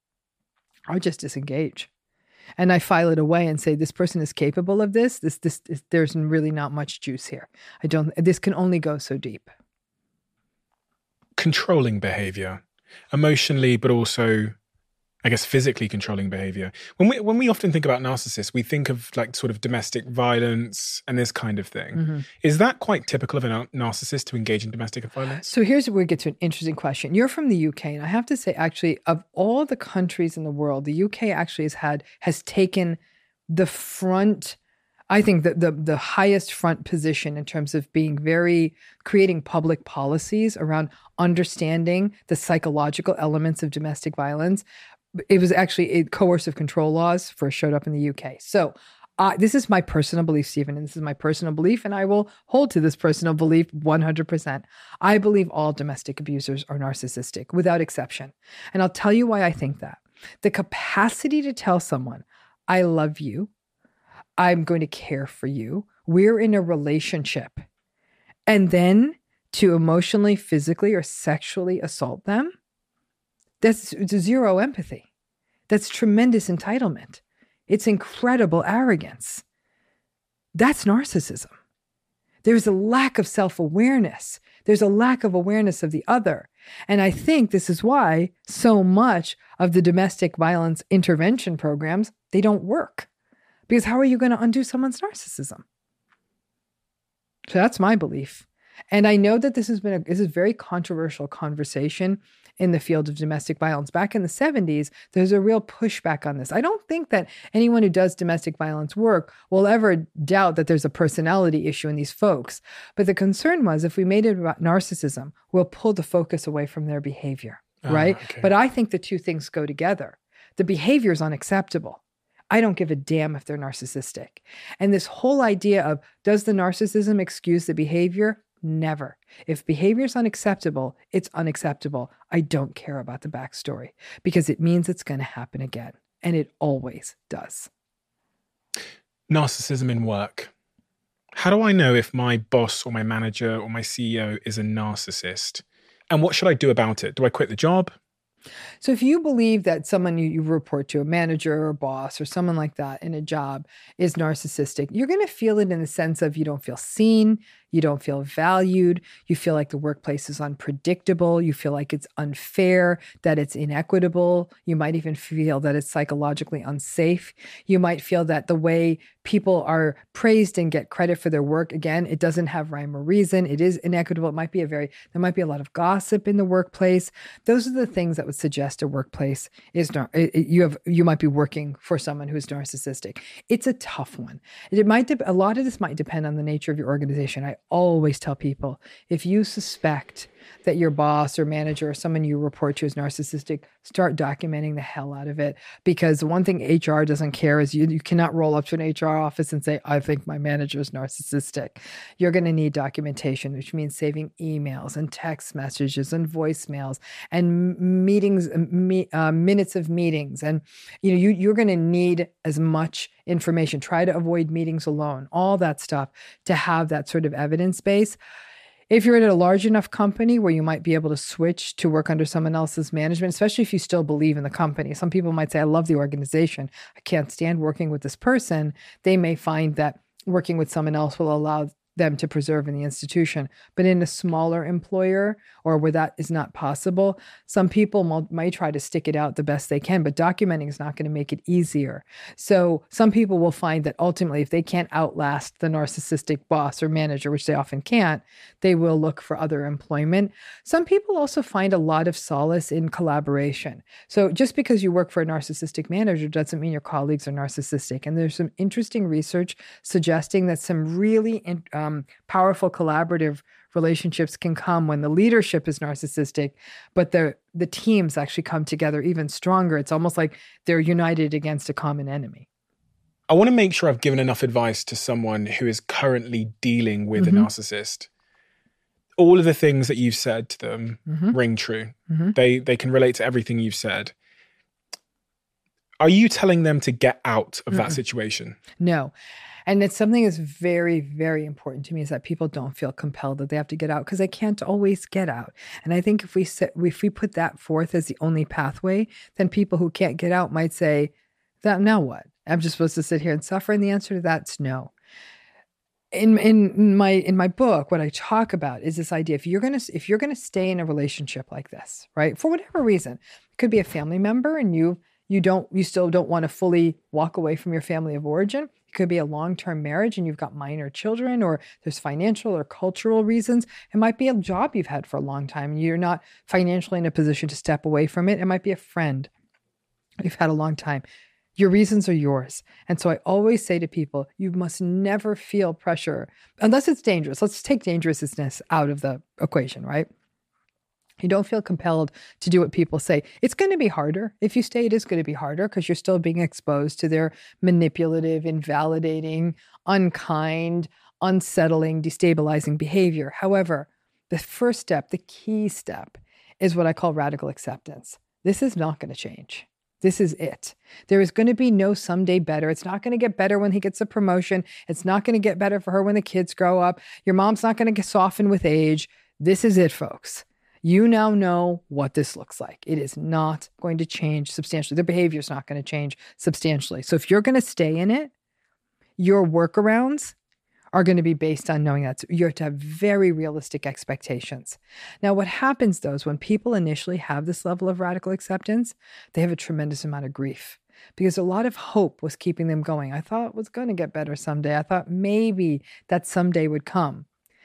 I just disengage. And I file it away and say, this person is capable of this. This, this, this, there's really not much juice here. I don't, this can only go so deep. Controlling behavior, emotionally, but also I guess, physically controlling behavior. When we when we often think about narcissists, we think of like sort of domestic violence and this kind of thing. Mm-hmm. Is that quite typical of a nar- narcissist to engage in domestic violence? So here's where we get to an interesting question. You're from the U K, and I have to say, actually, of all the countries in the world, the U K actually has had has taken the front. I think that the the highest front position in terms of being very creating public policies around understanding the psychological elements of domestic violence. It was actually a coercive control laws first showed up in the U K. So uh, this is my personal belief, Stephen, and this is my personal belief, and I will hold to this personal belief one hundred percent. I believe all domestic abusers are narcissistic, without exception. And I'll tell you why I think that. The capacity to tell someone, I love you, I'm going to care for you, we're in a relationship, and then to emotionally, physically, or sexually assault them, that's zero empathy. That's tremendous entitlement. It's incredible arrogance. That's narcissism. There's a lack of self-awareness. There's a lack of awareness of the other. And I think this is why so much of the domestic violence intervention programs, they don't work. Because how are you going to undo someone's narcissism? So that's my belief. And I know that this has been a, this is a very controversial conversation in the field of domestic violence. Back in the seventies, there's a real pushback on this. I don't think that anyone who does domestic violence work will ever doubt that there's a personality issue in these folks. But the concern was if we made it about narcissism, we'll pull the focus away from their behavior, oh, right? Okay. But I think the two things go together. The behavior is unacceptable. I don't give a damn if they're narcissistic. And this whole idea of, does the narcissism excuse the behavior? Never. If behavior is unacceptable, it's unacceptable. I don't care about the backstory because it means it's going to happen again. And it always does. Narcissism in work. How do I know if my boss or my manager or my C E O is a narcissist? And what should I do about it? Do I quit the job? So if you believe that someone you, you report to, a manager or a boss or someone like that in a job is narcissistic, you're going to feel it in the sense of you don't feel seen, you don't feel valued, you feel like the workplace is unpredictable, you feel like it's unfair, that it's inequitable, you might even feel that it's psychologically unsafe. You might feel that the way people are praised and get credit for their work, again, it doesn't have rhyme or reason, it is inequitable, it might be a very, there might be a lot of gossip in the workplace. Those are the things that would suggest a workplace is not, it, it, you have, you might be working for someone who's narcissistic. It's a tough one. It might, de- a lot of this might depend on the nature of your organization. I always tell people, if you suspect that your boss or manager or someone you report to is narcissistic, start documenting the hell out of it. Because one thing H R doesn't care is you, you cannot roll up to an H R office and say, I think my manager is narcissistic. You're going to need documentation, which means saving emails and text messages and voicemails and meetings, me, uh, minutes of meetings. And you know, you, you're going to need as much information. Try to avoid meetings alone, all that stuff to have that sort of evidence base. If you're at a large enough company where you might be able to switch to work under someone else's management, especially if you still believe in the company. Some people might say, I love the organization. I can't stand working with this person. They may find that working with someone else will allow them to preserve in the institution. But in a smaller employer or where that is not possible, some people might try to stick it out the best they can, but documenting is not going to make it easier. So some people will find that ultimately, if they can't outlast the narcissistic boss or manager, which they often can't, they will look for other employment. Some people also find a lot of solace in collaboration. So just because you work for a narcissistic manager doesn't mean your colleagues are narcissistic. And there's some interesting research suggesting that some really um, Um, powerful collaborative relationships can come when the leadership is narcissistic, but the the teams actually come together even stronger. It's almost like they're united against a common enemy. I want to make sure I've given enough advice to someone who is currently dealing with mm-hmm. a narcissist. All of the things that you've said to them mm-hmm. ring true. Mm-hmm. They they can relate to everything you've said. Are you telling them to get out of mm-hmm. that situation? No. And it's something that's very, very important to me is that people don't feel compelled that they have to get out because they can't always get out. And I think if we set, if we put that forth as the only pathway, then people who can't get out might say, "That now what? I'm just supposed to sit here and suffer?" And the answer to that's no. In in my in my book, what I talk about is this idea: if you're gonna if you're gonna stay in a relationship like this, right, for whatever reason, it could be a family member and you. you don't, you still don't want to fully walk away from your family of origin. It could be a long-term marriage and you've got minor children, or there's financial or cultural reasons. It might be a job you've had for a long time and you're not financially in a position to step away from it. It might be a friend you've had a long time. Your reasons are yours. And so I always say to people, you must never feel pressure unless it's dangerous. Let's take dangerousness out of the equation, right? You don't feel compelled to do what people say. It's going to be harder. If you stay, it is going to be harder because you're still being exposed to their manipulative, invalidating, unkind, unsettling, destabilizing behavior. However, the first step, the key step, is what I call radical acceptance. This is not going to change. This is it. There is going to be no someday better. It's not going to get better when he gets a promotion. It's not going to get better for her when the kids grow up. Your mom's not going to get soften with age. This is it, folks. You now know what this looks like. It is not going to change substantially. Their behavior is not going to change substantially. So if you're going to stay in it, your workarounds are going to be based on knowing that. So you have to have very realistic expectations. Now, what happens though is when people initially have this level of radical acceptance, they have a tremendous amount of grief because a lot of hope was keeping them going. I thought it was going to get better someday. I thought maybe that someday would come.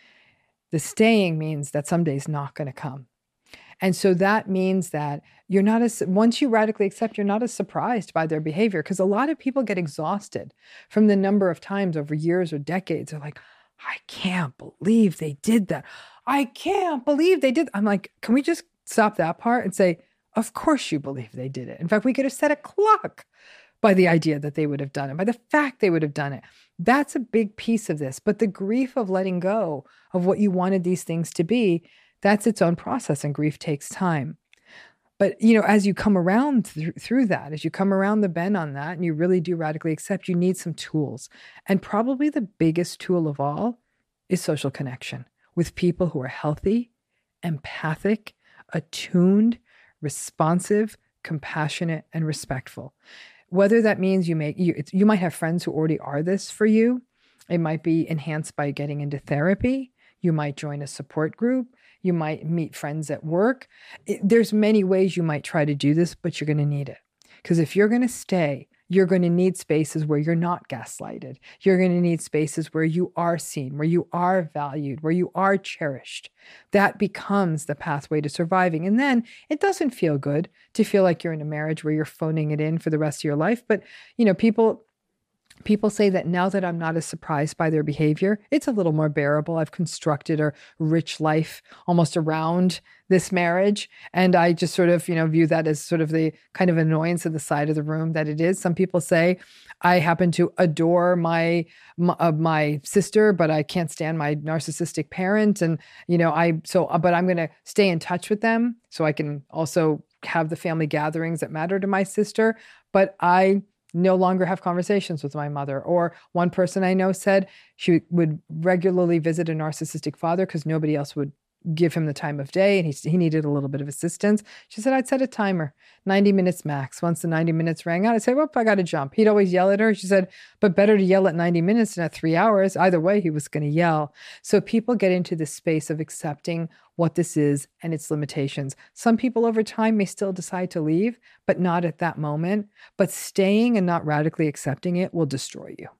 The staying means that someday is not going to come. And so that means that you're not as, once you radically accept, you're not as surprised by their behavior, because a lot of people get exhausted from the number of times over years or decades. They're like, I can't believe they did that. I can't believe they did. I'm like, can we just stop that part and say, of course you believe they did it. In fact, we could have set a clock by the idea that they would have done it, by the fact they would have done it. That's a big piece of this. But the grief of letting go of what you wanted these things to be, that's its own process, and grief takes time. But, you know, as you come around th- through that, as you come around the bend on that, and you really do radically accept, you need some tools. And probably the biggest tool of all is social connection with people who are healthy, empathic, attuned, responsive, compassionate, and respectful. Whether that means you make, you, it's, you might have friends who already are this for you. It might be enhanced by getting into therapy. You might join a support group. You might meet friends at work. It, there's many ways you might try to do this, but you're going to need it. Because if you're going to stay, you're going to need spaces where you're not gaslighted. You're going to need spaces where you are seen, where you are valued, where you are cherished. That becomes the pathway to surviving. And then it doesn't feel good to feel like you're in a marriage where you're phoning it in for the rest of your life. But, you know, people... People say that now that I'm not as surprised by their behavior, it's a little more bearable. I've constructed a rich life almost around this marriage. And I just sort of, you know, view that as sort of the kind of annoyance of the side of the room that it is. Some people say, I happen to adore my, my, uh, my sister, but I can't stand my narcissistic parent. And, you know, I, so, but I'm going to stay in touch with them so I can also have the family gatherings that matter to my sister. But I no longer have conversations with my mother. Or one person I know said she would regularly visit a narcissistic father because nobody else would give him the time of day, and he, he needed a little bit of assistance. She said, I'd set a timer, ninety minutes max. Once the ninety minutes rang out, I'd say, whoop, I got to jump. He'd always yell at her. She said, but better to yell at ninety minutes than at three hours. Either way, he was going to yell. So people get into this space of accepting what this is and its limitations. Some people over time may still decide to leave, but not at that moment. But staying and not radically accepting it will destroy you.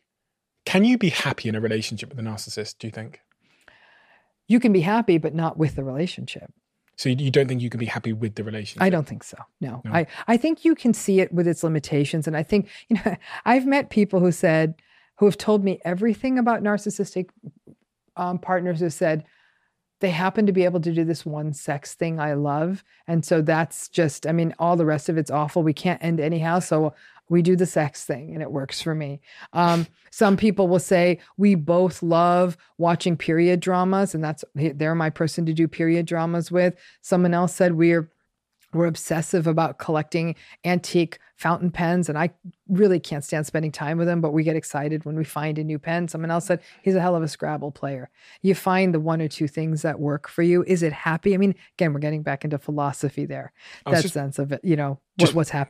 Can you be happy in a relationship with a narcissist, do you think? You can be happy, but not with the relationship. So you don't think you can be happy with the relationship? I don't think so. No. no. I, I think you can see it with its limitations. And I think, you know, I've met people who said, who have told me everything about narcissistic um, partners who said, they happen to be able to do this one sex thing I love. And so that's just, I mean, all the rest of it's awful. We can't end anyhow. So we do the sex thing and it works for me. Um, some people will say, we both love watching period dramas, and that's, they're my person to do period dramas with. Someone else said, we're We're obsessive about collecting antique fountain pens, and I really can't stand spending time with them, but we get excited when we find a new pen. Someone else said, he's a hell of a Scrabble player. You find the one or two things that work for you. Is it happy? I mean, again, we're getting back into philosophy there. That just, sense of it, you know, just, what, what's happy?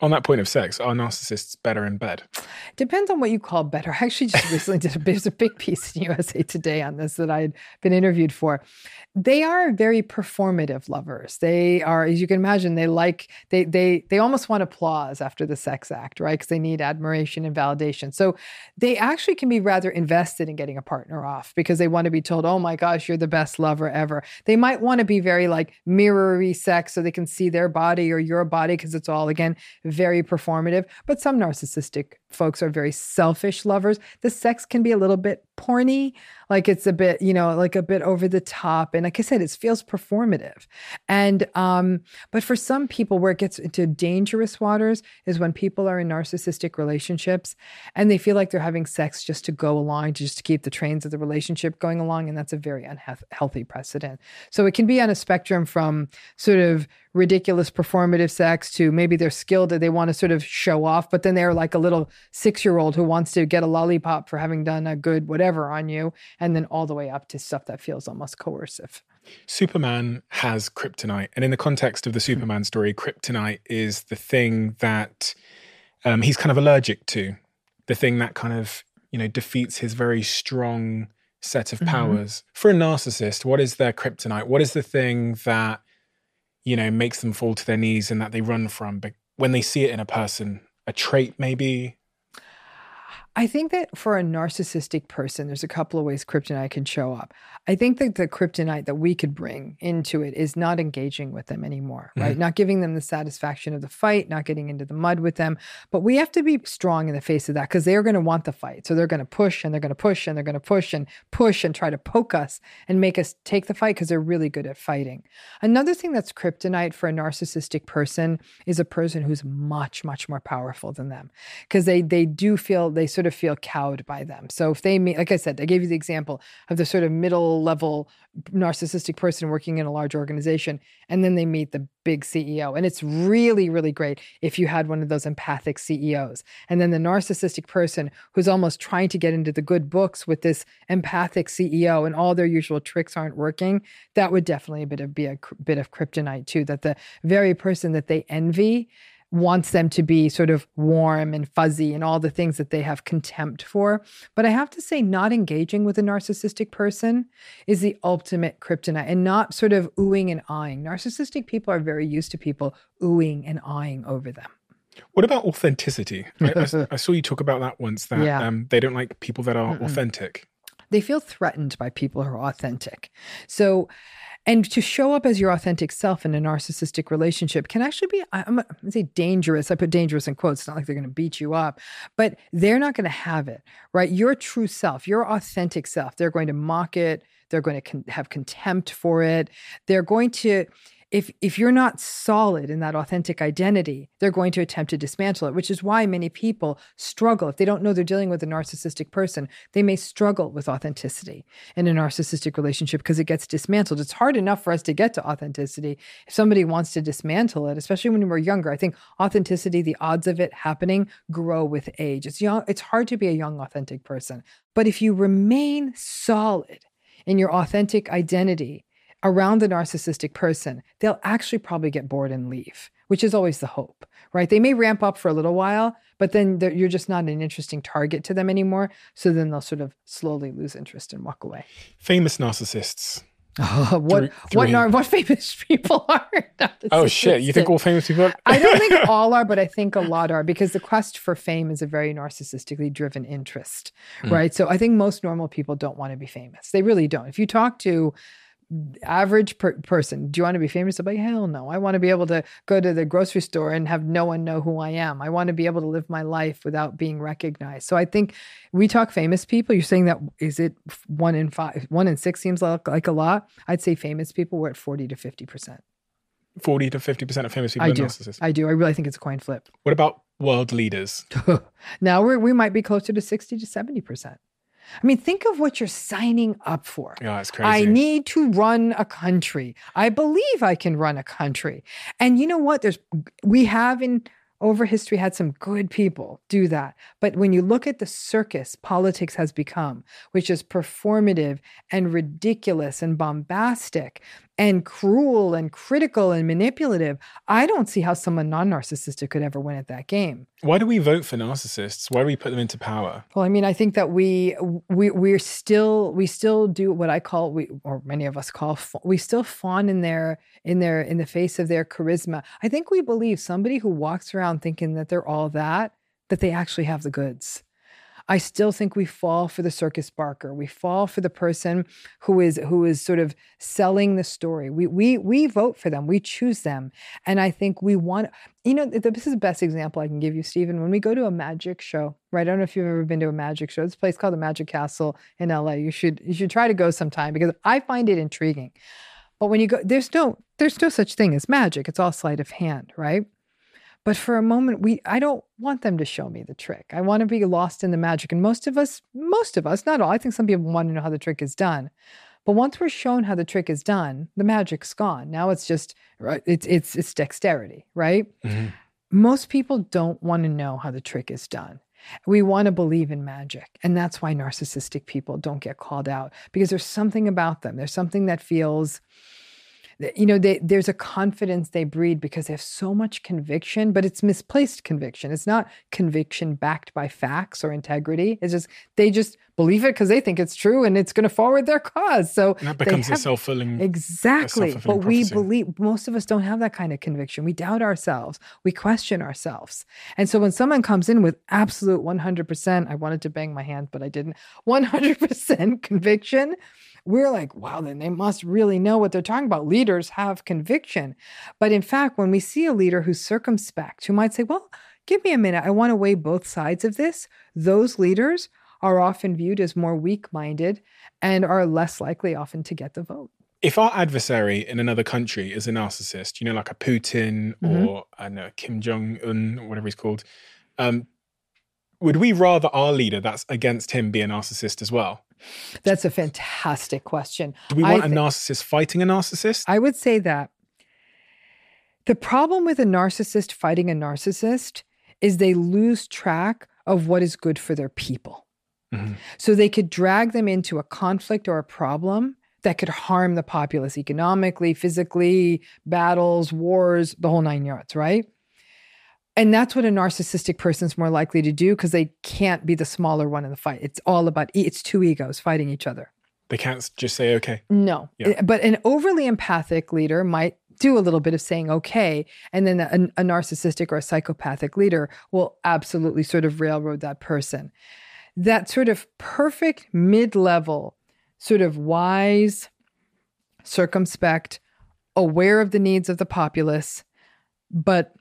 On that point of sex, are narcissists better in bed? Depends on what you call better. I actually just recently did a, there's a big piece in U S A Today on this that I had been interviewed for. They are very performative lovers. They are, as you can imagine, they like, they they they almost want applause after the sex act, right? Because they need admiration and validation. So they actually can be rather invested in getting a partner off because they want to be told, oh my gosh, you're the best lover ever. They might want to be very like mirror-y sex so they can see their body or your body because it's all, again, very performative. But some narcissistic folks are very selfish lovers. The sex can be a little bit porny, like it's a bit, you know, like a bit over the top. And like I said, it feels performative. And, um, but for some people where it gets into dangerous waters is when people are in narcissistic relationships and they feel like they're having sex just to go along, just to keep the trains of the relationship going along. And that's a very unhealthy precedent. So it can be on a spectrum from sort of ridiculous performative sex to maybe they're skilled that they want to sort of show off, but then they're like a little six-year-old who wants to get a lollipop for having done a good whatever on you, and then all the way up to stuff that feels almost coercive. Superman has kryptonite. And in the context of the Superman story, kryptonite is the thing that um, he's kind of allergic to, the thing that kind of, you know, defeats his very strong set of powers. Mm-hmm. For a narcissist, what is their kryptonite? What is the thing that, you know, makes them fall to their knees and that they run from? But when they see it in a person, a trait maybe? I think that for a narcissistic person, there's a couple of ways kryptonite can show up. I think that the kryptonite that we could bring into it is not engaging with them anymore, right? Mm-hmm. Not giving them the satisfaction of the fight, not getting into the mud with them. But we have to be strong in the face of that because they're going to want the fight. So they're going to push and they're going to push and they're going to push and push and try to poke us and make us take the fight because they're really good at fighting. Another thing that's kryptonite for a narcissistic person is a person who's much, much more powerful than them because they they do feel, they sort of feel cowed by them. So if they meet, like I said, I gave you the example of the sort of middle level narcissistic person working in a large organization, and then they meet the big C E O. And it's really, really great if you had one of those empathic C E Os. And then the narcissistic person who's almost trying to get into the good books with this empathic C E O and all their usual tricks aren't working, that would definitely a bit of, be a bit of kryptonite too, that the very person that they envy wants them to be sort of warm and fuzzy and all the things that they have contempt for. But I have to say, not engaging with a narcissistic person is the ultimate kryptonite and not sort of oohing and eyeing. Narcissistic people are very used to people oohing and eyeing over them. What about authenticity? I, I, I saw you talk about that once, that yeah. um, they don't like people that are Mm-mm. authentic. They feel threatened by people who are authentic. So, and to show up as your authentic self in a narcissistic relationship can actually be, I'm going to say dangerous. I put dangerous in quotes. It's not like they're going to beat you up, but they're not going to have it, right? Your true self, your authentic self, they're going to mock it. They're going to con- have contempt for it. They're going to, if if you're not solid in that authentic identity, they're going to attempt to dismantle it, which is why many people struggle. If they don't know they're dealing with a narcissistic person, they may struggle with authenticity in a narcissistic relationship because it gets dismantled. It's hard enough for us to get to authenticity. If somebody wants to dismantle it, especially when we're younger, I think authenticity, the odds of it happening grow with age. It's young, it's hard to be a young, authentic person. But if you remain solid in your authentic identity around the narcissistic person, they'll actually probably get bored and leave, which is always the hope, right? They may ramp up for a little while, but then you're just not an interesting target to them anymore. So then they'll sort of slowly lose interest and walk away. Famous narcissists. Oh, what Three, what three. nar- what famous people are narcissistic? Oh shit! You think all famous people are? I don't think all are, but I think a lot are, because the quest for fame is a very narcissistically driven interest, mm. right? So I think most normal people don't want to be famous. They really don't. If you talk to average per- person, do you want to be famous? They're like, hell no. I want to be able to go to the grocery store and have no one know who I am. I want to be able to live my life without being recognized. So I think we talk famous people. You're saying that, is it one in five, one in six seems like, like a lot. I'd say famous people were at forty to fifty percent. forty to fifty percent of famous people I are do. narcissists. I do. I really think it's a coin flip. What about world leaders? Now we're, we might be closer to sixty to seventy percent. I mean, think of what you're signing up for. Yeah, it's crazy. I need to run a country. I believe I can run a country. And you know what? There's we have in over history had some good people do that. But when you look at the circus politics has become, which is performative and ridiculous and bombastic, and cruel and critical and manipulative, I don't see how someone non-narcissistic could ever win at that game. Why do we vote for narcissists? Why do we put them into power? Well, I mean, I think that we we we're still we still do what I call we or many of us call we still fawn in their in their in the face of their charisma. I think we believe somebody who walks around thinking that they're all that, that they actually have the goods. I still think we fall for the circus barker. We fall for the person who is who is sort of selling the story. We we we vote for them. We choose them. And I think we want, you know, this is the best example I can give you, Stephen. When we go to a magic show, right? I don't know if you've ever been to a magic show. It's a place called the Magic Castle in L A. You should you should try to go sometime because I find it intriguing. But when you go, there's no there's no such thing as magic. It's all sleight of hand, right? But for a moment, we I don't want them to show me the trick. I want to be lost in the magic. And most of us, most of us, not all, I think some people want to know how the trick is done. But once we're shown how the trick is done, the magic's gone. Now it's just, right, it's it's it's dexterity, right? Mm-hmm. Most people don't want to know how the trick is done. We want to believe in magic. And that's why narcissistic people don't get called out, because there's something about them. There's something that feels, you know, they, there's a confidence they breed because they have so much conviction, but it's misplaced conviction. It's not conviction backed by facts or integrity. It's just, they just believe it because they think it's true and it's going to forward their cause. So and that becomes have, a self-fulfilling Exactly. A self-fulfilling but we prophecy. believe, most of us don't have that kind of conviction. We doubt ourselves. We question ourselves. And so when someone comes in with absolute one hundred percent, I wanted to bang my hand, but I didn't, one hundred percent conviction, we're like, wow, then they must really know what they're talking about. Leaders have conviction. But in fact, when we see a leader who's circumspect, who might say, well, give me a minute, I want to weigh both sides of this, those leaders are often viewed as more weak-minded and are less likely often to get the vote. If our adversary in another country is a narcissist, you know, like a Putin mm-hmm. or, I don't know, Kim Jong-un, or whatever he's called, um, would we rather our leader that's against him be a narcissist as well? That's a fantastic question. Do we want I a th- narcissist fighting a narcissist? I would say that the problem with a narcissist fighting a narcissist is they lose track of what is good for their people. Mm-hmm. So they could drag them into a conflict or a problem that could harm the populace economically, physically, battles, wars, the whole nine yards, right? And that's what a narcissistic person's more likely to do because they can't be the smaller one in the fight. It's all about, it's two egos fighting each other. They can't just say, okay. No. Yeah. But an overly empathic leader might do a little bit of saying, okay. And then a, a narcissistic or a psychopathic leader will absolutely sort of railroad that person. That sort of perfect mid-level, sort of wise, circumspect, aware of the needs of the populace, but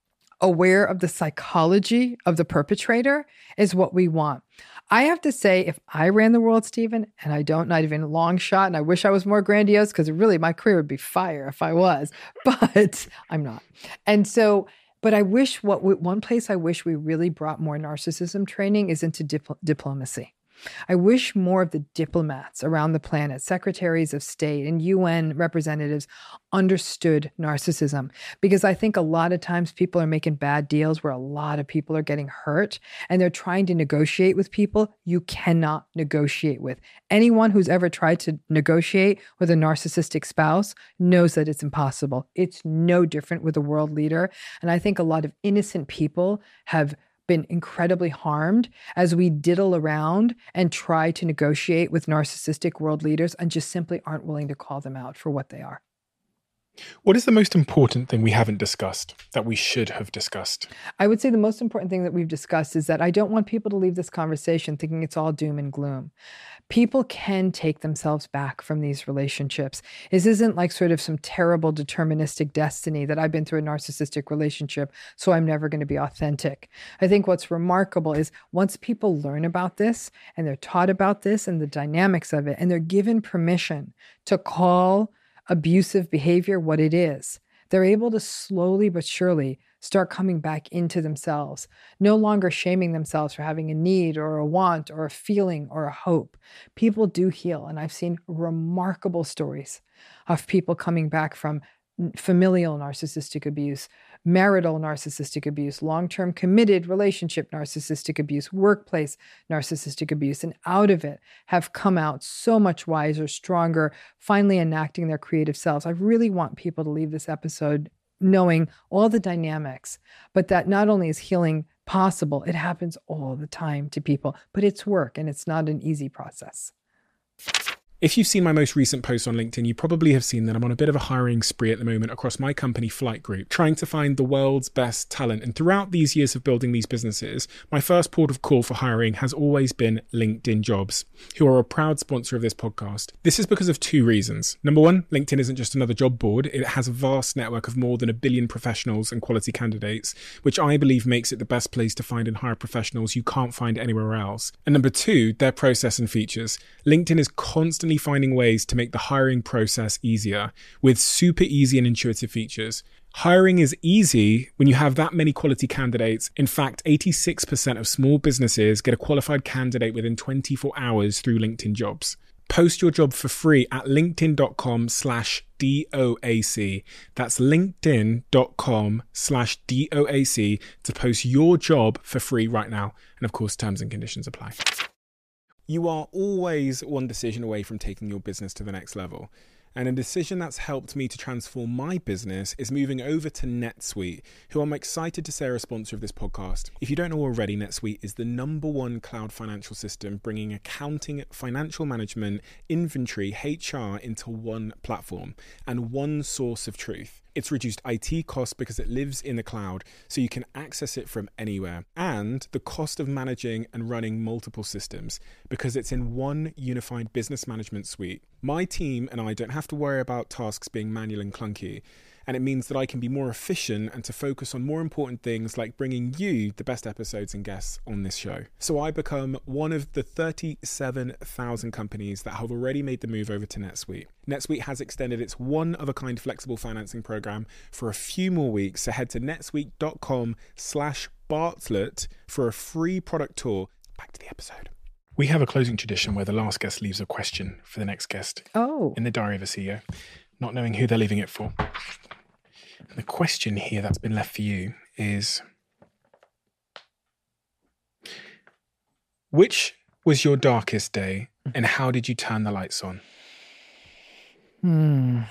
aware of the psychology of the perpetrator is what we want. I have to say, if I ran the world, Stephen, and I don't, not even a long shot, and I wish I was more grandiose because really my career would be fire if I was, but I'm not. And so, but I wish what one place I wish we really brought more narcissism training is into dipl- diplomacy. I wish more of the diplomats around the planet, secretaries of state and U N representatives understood narcissism, because I think a lot of times people are making bad deals where a lot of people are getting hurt and they're trying to negotiate with people you cannot negotiate with. Anyone who's ever tried to negotiate with a narcissistic spouse knows that it's impossible. It's no different with a world leader. And I think a lot of innocent people have been incredibly harmed as we diddle around and try to negotiate with narcissistic world leaders and just simply aren't willing to call them out for what they are. What is the most important thing we haven't discussed that we should have discussed? I would say the most important thing that we've discussed is that I don't want people to leave this conversation thinking it's all doom and gloom. People can take themselves back from these relationships. This isn't like sort of some terrible deterministic destiny that I've been through a narcissistic relationship, so I'm never going to be authentic. I think what's remarkable is once people learn about this and they're taught about this and the dynamics of it, and they're given permission to call abusive behavior what it is, they're able to slowly but surely start coming back into themselves, no longer shaming themselves for having a need or a want or a feeling or a hope. People do heal. And I've seen remarkable stories of people coming back from familial narcissistic abuse, marital narcissistic abuse, long-term committed relationship narcissistic abuse, workplace narcissistic abuse, and out of it have come out so much wiser, stronger, finally enacting their creative selves. I really want people to leave this episode knowing all the dynamics, but that not only is healing possible, it happens all the time to people, but it's work and it's not an easy process. If you've seen my most recent post on LinkedIn, you probably have seen that I'm on a bit of a hiring spree at the moment across my company, Flight Group, trying to find the world's best talent. And throughout these years of building these businesses, my first port of call for hiring has always been LinkedIn Jobs, who are a proud sponsor of this podcast. This is because of two reasons. Number one, LinkedIn isn't just another job board. It has a vast network of more than a billion professionals and quality candidates, which I believe makes it the best place to find and hire professionals you can't find anywhere else. And number two, their process and features. LinkedIn is constantly finding ways to make the hiring process easier with super easy and intuitive features. Hiring is easy when you have that many quality candidates. In fact, eighty-six percent of small businesses get a qualified candidate within twenty-four hours through LinkedIn Jobs. Post your job for free at linkedin.com slash DOAC. That's linkedin.com slash DOAC to post your job for free right now. And of course, terms and conditions apply. You are always one decision away from taking your business to the next level. And a decision that's helped me to transform my business is moving over to NetSuite, who I'm excited to say are a sponsor of this podcast. If you don't know already, NetSuite is the number one cloud financial system, bringing accounting, financial management, inventory, H R into one platform and one source of truth. It's reduced I T costs because it lives in the cloud, so you can access it from anywhere. And the cost of managing and running multiple systems because it's in one unified business management suite. My team and I don't have to worry about tasks being manual and clunky. And it means that I can be more efficient and to focus on more important things like bringing you the best episodes and guests on this show. So I become one of the thirty-seven thousand companies that have already made the move over to NetSuite. NetSuite has extended its one-of-a-kind flexible financing program for a few more weeks. So head to netsuite.com slash Bartlett for a free product tour. Back to the episode. We have a closing tradition where the last guest leaves a question for the next guest. Oh. In the diary of a C E O, not knowing who they're leaving it for. And the question here that's been left for you is, which was your darkest day and how did you turn the lights on? Hmm.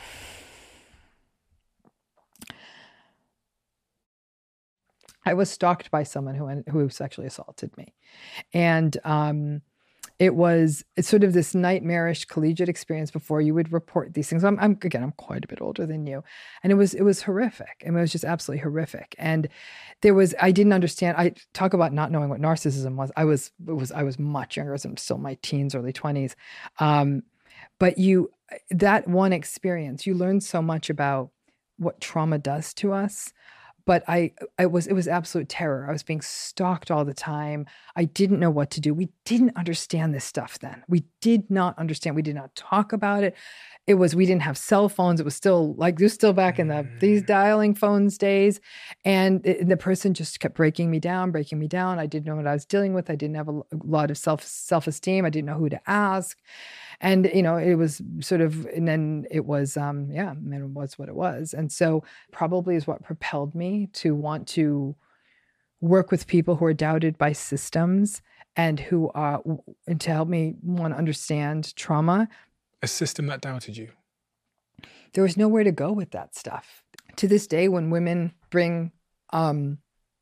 I was stalked by someone who who sexually assaulted me. And um, it was it's sort of this nightmarish collegiate experience before you would report these things. I'm, I'm again, I'm quite a bit older than you. And it was it was horrific. I mean, it was just absolutely horrific. And there was, I didn't understand. I talk about not knowing what narcissism was. I was, it was, I was much younger. I was still in my teens, early twenties. Um, but you, that one experience, you learn so much about what trauma does to us. But I, I was, it was absolute terror. I was being stalked all the time. I didn't know what to do. We didn't understand this stuff then. We did not understand. We did not talk about it. It was, we didn't have cell phones. It was still like, it was still back in the, these dialing phones days. And it, the person just kept breaking me down, breaking me down. I didn't know what I was dealing with. I didn't have a, a lot of self, self-esteem. I didn't know who to ask. And, you know, it was sort of, and then it was, um, yeah, and it was what it was. And so probably is what propelled me to want to work with people who are doubted by systems and who are, and to help me want to understand trauma. A system that doubted you. There was nowhere to go with that stuff. To this day, when women bring um,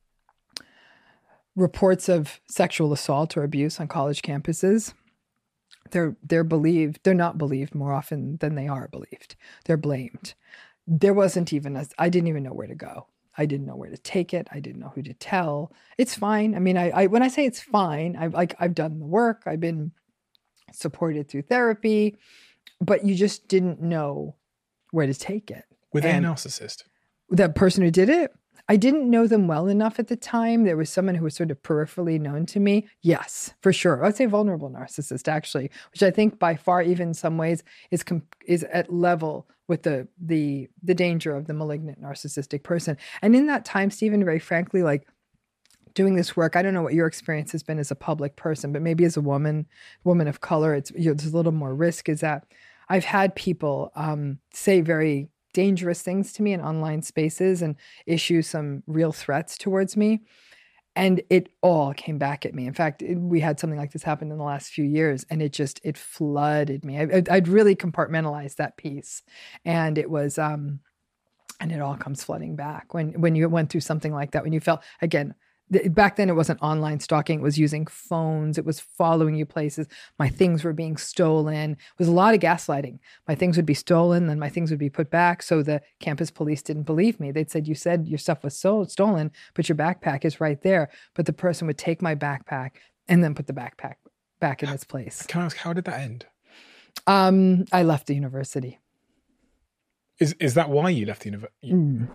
reports of sexual assault or abuse on college campuses, They're they're believed, they're not believed more often than they are believed. They're blamed. There wasn't even a, I didn't even know where to go. I didn't know where to take it. I didn't know who to tell. It's fine. I mean, I, I when I say it's fine, I've like I've done the work. I've been supported through therapy, but you just didn't know where to take it. Were they and a narcissist? The person who did it? I didn't know them well enough at the time. There was someone who was sort of peripherally known to me. Yes, for sure. I'd say vulnerable narcissist, actually, which I think by far, even in some ways, is com- is at level with the the the danger of the malignant narcissistic person. And in that time, Stephen, very frankly, like doing this work, I don't know what your experience has been as a public person, but maybe as a woman, woman of color, it's you know, there's a little more risk. Is that I've had people um, say very dangerous things to me in online spaces and issue some real threats towards me. And it all came back at me. In fact, it, we had something like this happen in the last few years, and it just, it flooded me. I, I'd really compartmentalized that piece. And it was, um, and it all comes flooding back when, when you went through something like that, when you felt, again, th- back then it wasn't online stalking, it was using phones, it was following you places. My things were being stolen. It was a lot of gaslighting. My things would be stolen, then my things would be put back. So the campus police didn't believe me. They'd said, you said your stuff was so stolen, but your backpack is right there. But the person would take my backpack and then put the backpack back in its place. Can I ask, how did that end? Um, I left the university. Is is that why you left the university? Mm.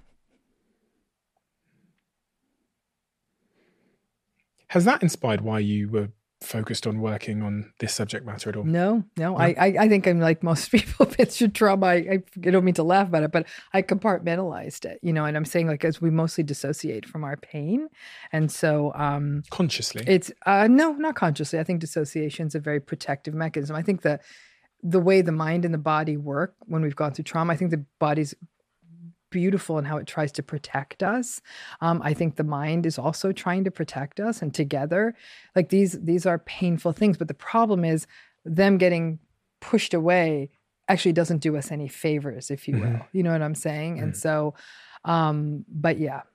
Has that inspired why you were focused on working on this subject matter at all? No, no. no? I, I I think I'm like most people been through trauma. I, I I don't mean to laugh about it, but I compartmentalized it, you know, and I'm saying like as we mostly dissociate from our pain. And so um Consciously? It's uh no, not consciously. I think dissociation is a very protective mechanism. I think that the way the mind and the body work when we've gone through trauma, I think the body's beautiful in how it tries to protect us. Um, I think the mind is also trying to protect us, and together, like these, these are painful things. But the problem is them getting pushed away actually doesn't do us any favors, if you will. Mm-hmm. You know what I'm saying? Mm-hmm. And so, um, but yeah.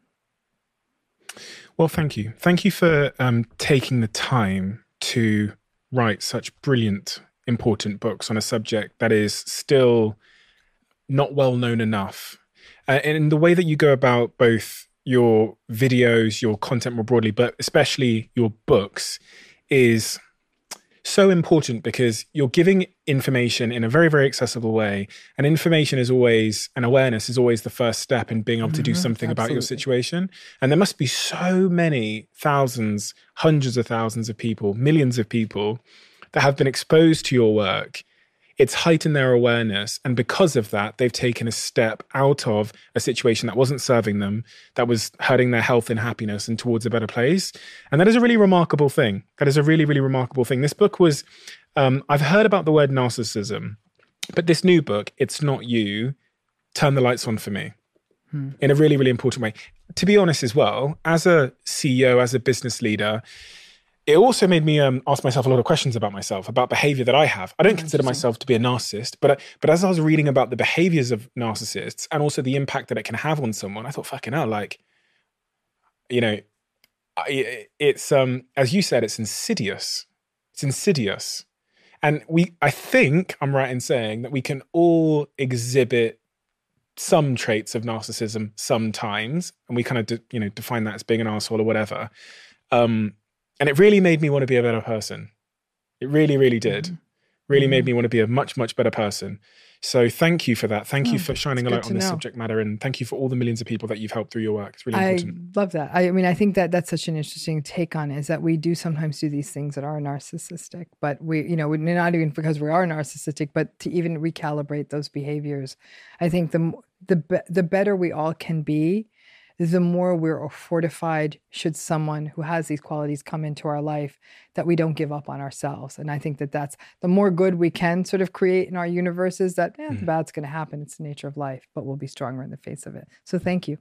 Well, thank you. Thank you for um, taking the time to write such brilliant, important books on a subject that is still not well known enough. Uh, and in the way that you go about both your videos, your content more broadly, but especially your books, is so important because you're giving information in a very, very accessible way. And information is always, and awareness is always the first step in being able to do Mm-hmm. something Absolutely. about your situation. And there must be so many thousands, hundreds of thousands of people, millions of people that have been exposed to your work. It's heightened their awareness. And because of that, they've taken a step out of a situation that wasn't serving them, that was hurting their health and happiness, and towards a better place. And that is a really remarkable thing. That is a really, really remarkable thing. This book was, um, I've heard about the word narcissism, but this new book, It's Not You, turned the lights on for me hmm. in a really, really important way. To be honest as well, as a C E O, as a business leader, it also made me um, ask myself a lot of questions about myself, about behavior that I have. I don't consider myself to be a narcissist, but but as I was reading about the behaviors of narcissists and also the impact that it can have on someone, I thought, fucking hell, like, you know, it's, um, as you said, it's insidious. It's insidious. And we, I think I'm right in saying that we can all exhibit some traits of narcissism sometimes, and we kind of, de- you know, define that as being an arsehole or whatever. Um, And it really made me want to be a better person. It really, really did. Mm-hmm. Really mm-hmm. made me want to be a much, much better person. So thank you for that. Thank oh, you for shining a light on this know. subject matter. And thank you for all the millions of people that you've helped through your work. It's really important. I love that. I mean, I think that that's such an interesting take on it, is that we do sometimes do these things that are narcissistic, but we, you know, we're not even because we are narcissistic, but to even recalibrate those behaviors. I think the, the, the better we all can be, the more we're fortified should someone who has these qualities come into our life, that we don't give up on ourselves. And I think that that's the more good we can sort of create in our universes, that eh, mm. the bad's going to happen. It's the nature of life, but we'll be stronger in the face of it. So thank you.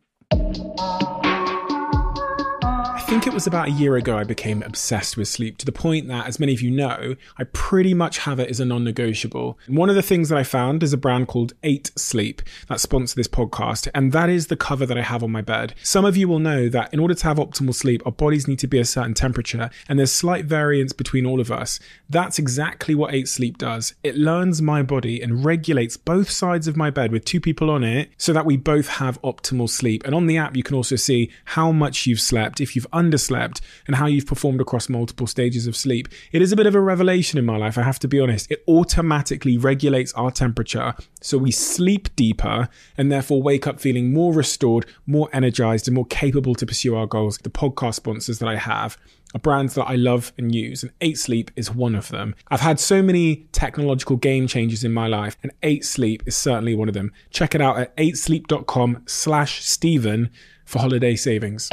I think it was about a year ago I became obsessed with sleep, to the point that, as many of you know, I pretty much have it as a non-negotiable. And one of the things that I found is a brand called eight sleep that sponsor this podcast, and that is the cover that I have on my bed. Some of you will know that in order to have optimal sleep, our bodies need to be a certain temperature, and there's slight variance between all of us. That's exactly what eight sleep does. It learns my body and regulates both sides of my bed with two people on it so that we both have optimal sleep. And on the app, you can also see how much you've slept, if you've underslept, and how you've performed across multiple stages of sleep. It is a bit of a revelation in my life, I have to be honest. It automatically regulates our temperature so we sleep deeper and therefore wake up feeling more restored, more energized, and more capable to pursue our goals. The podcast sponsors that I have are brands that I love and use, and eight sleep is one of them. I've had so many technological game changes in my life, and eight sleep is certainly one of them. Check it out at eight sleep dot com slash Stephen for holiday savings.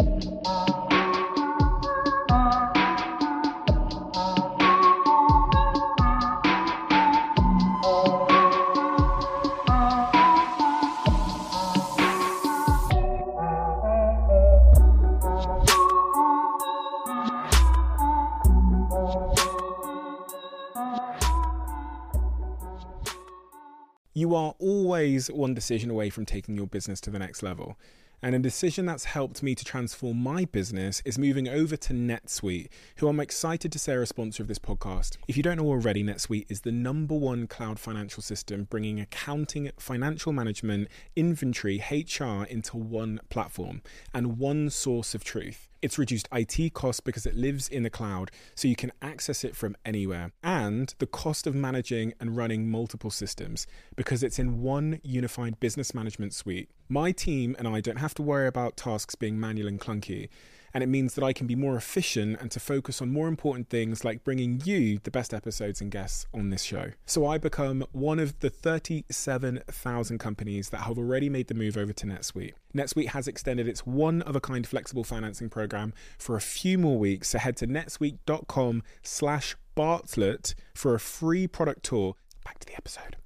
You are always one decision away from taking your business to the next level. And a decision that's helped me to transform my business is moving over to NetSuite, who I'm excited to say are a sponsor of this podcast. If you don't know already, NetSuite is the number one cloud financial system, bringing accounting, financial management, inventory, H R into one platform and one source of truth. It's reduced I T costs because it lives in the cloud, so you can access it from anywhere. And the cost of managing and running multiple systems because it's in one unified business management suite. My team and I don't have to worry about tasks being manual and clunky. And it means that I can be more efficient and to focus on more important things like bringing you the best episodes and guests on this show. So I become one of the thirty-seven thousand companies that have already made the move over to NetSuite. NetSuite has extended its one-of-a-kind flexible financing program for a few more weeks. So head to netsuite.com slash Bartlett for a free product tour. Back to the episode.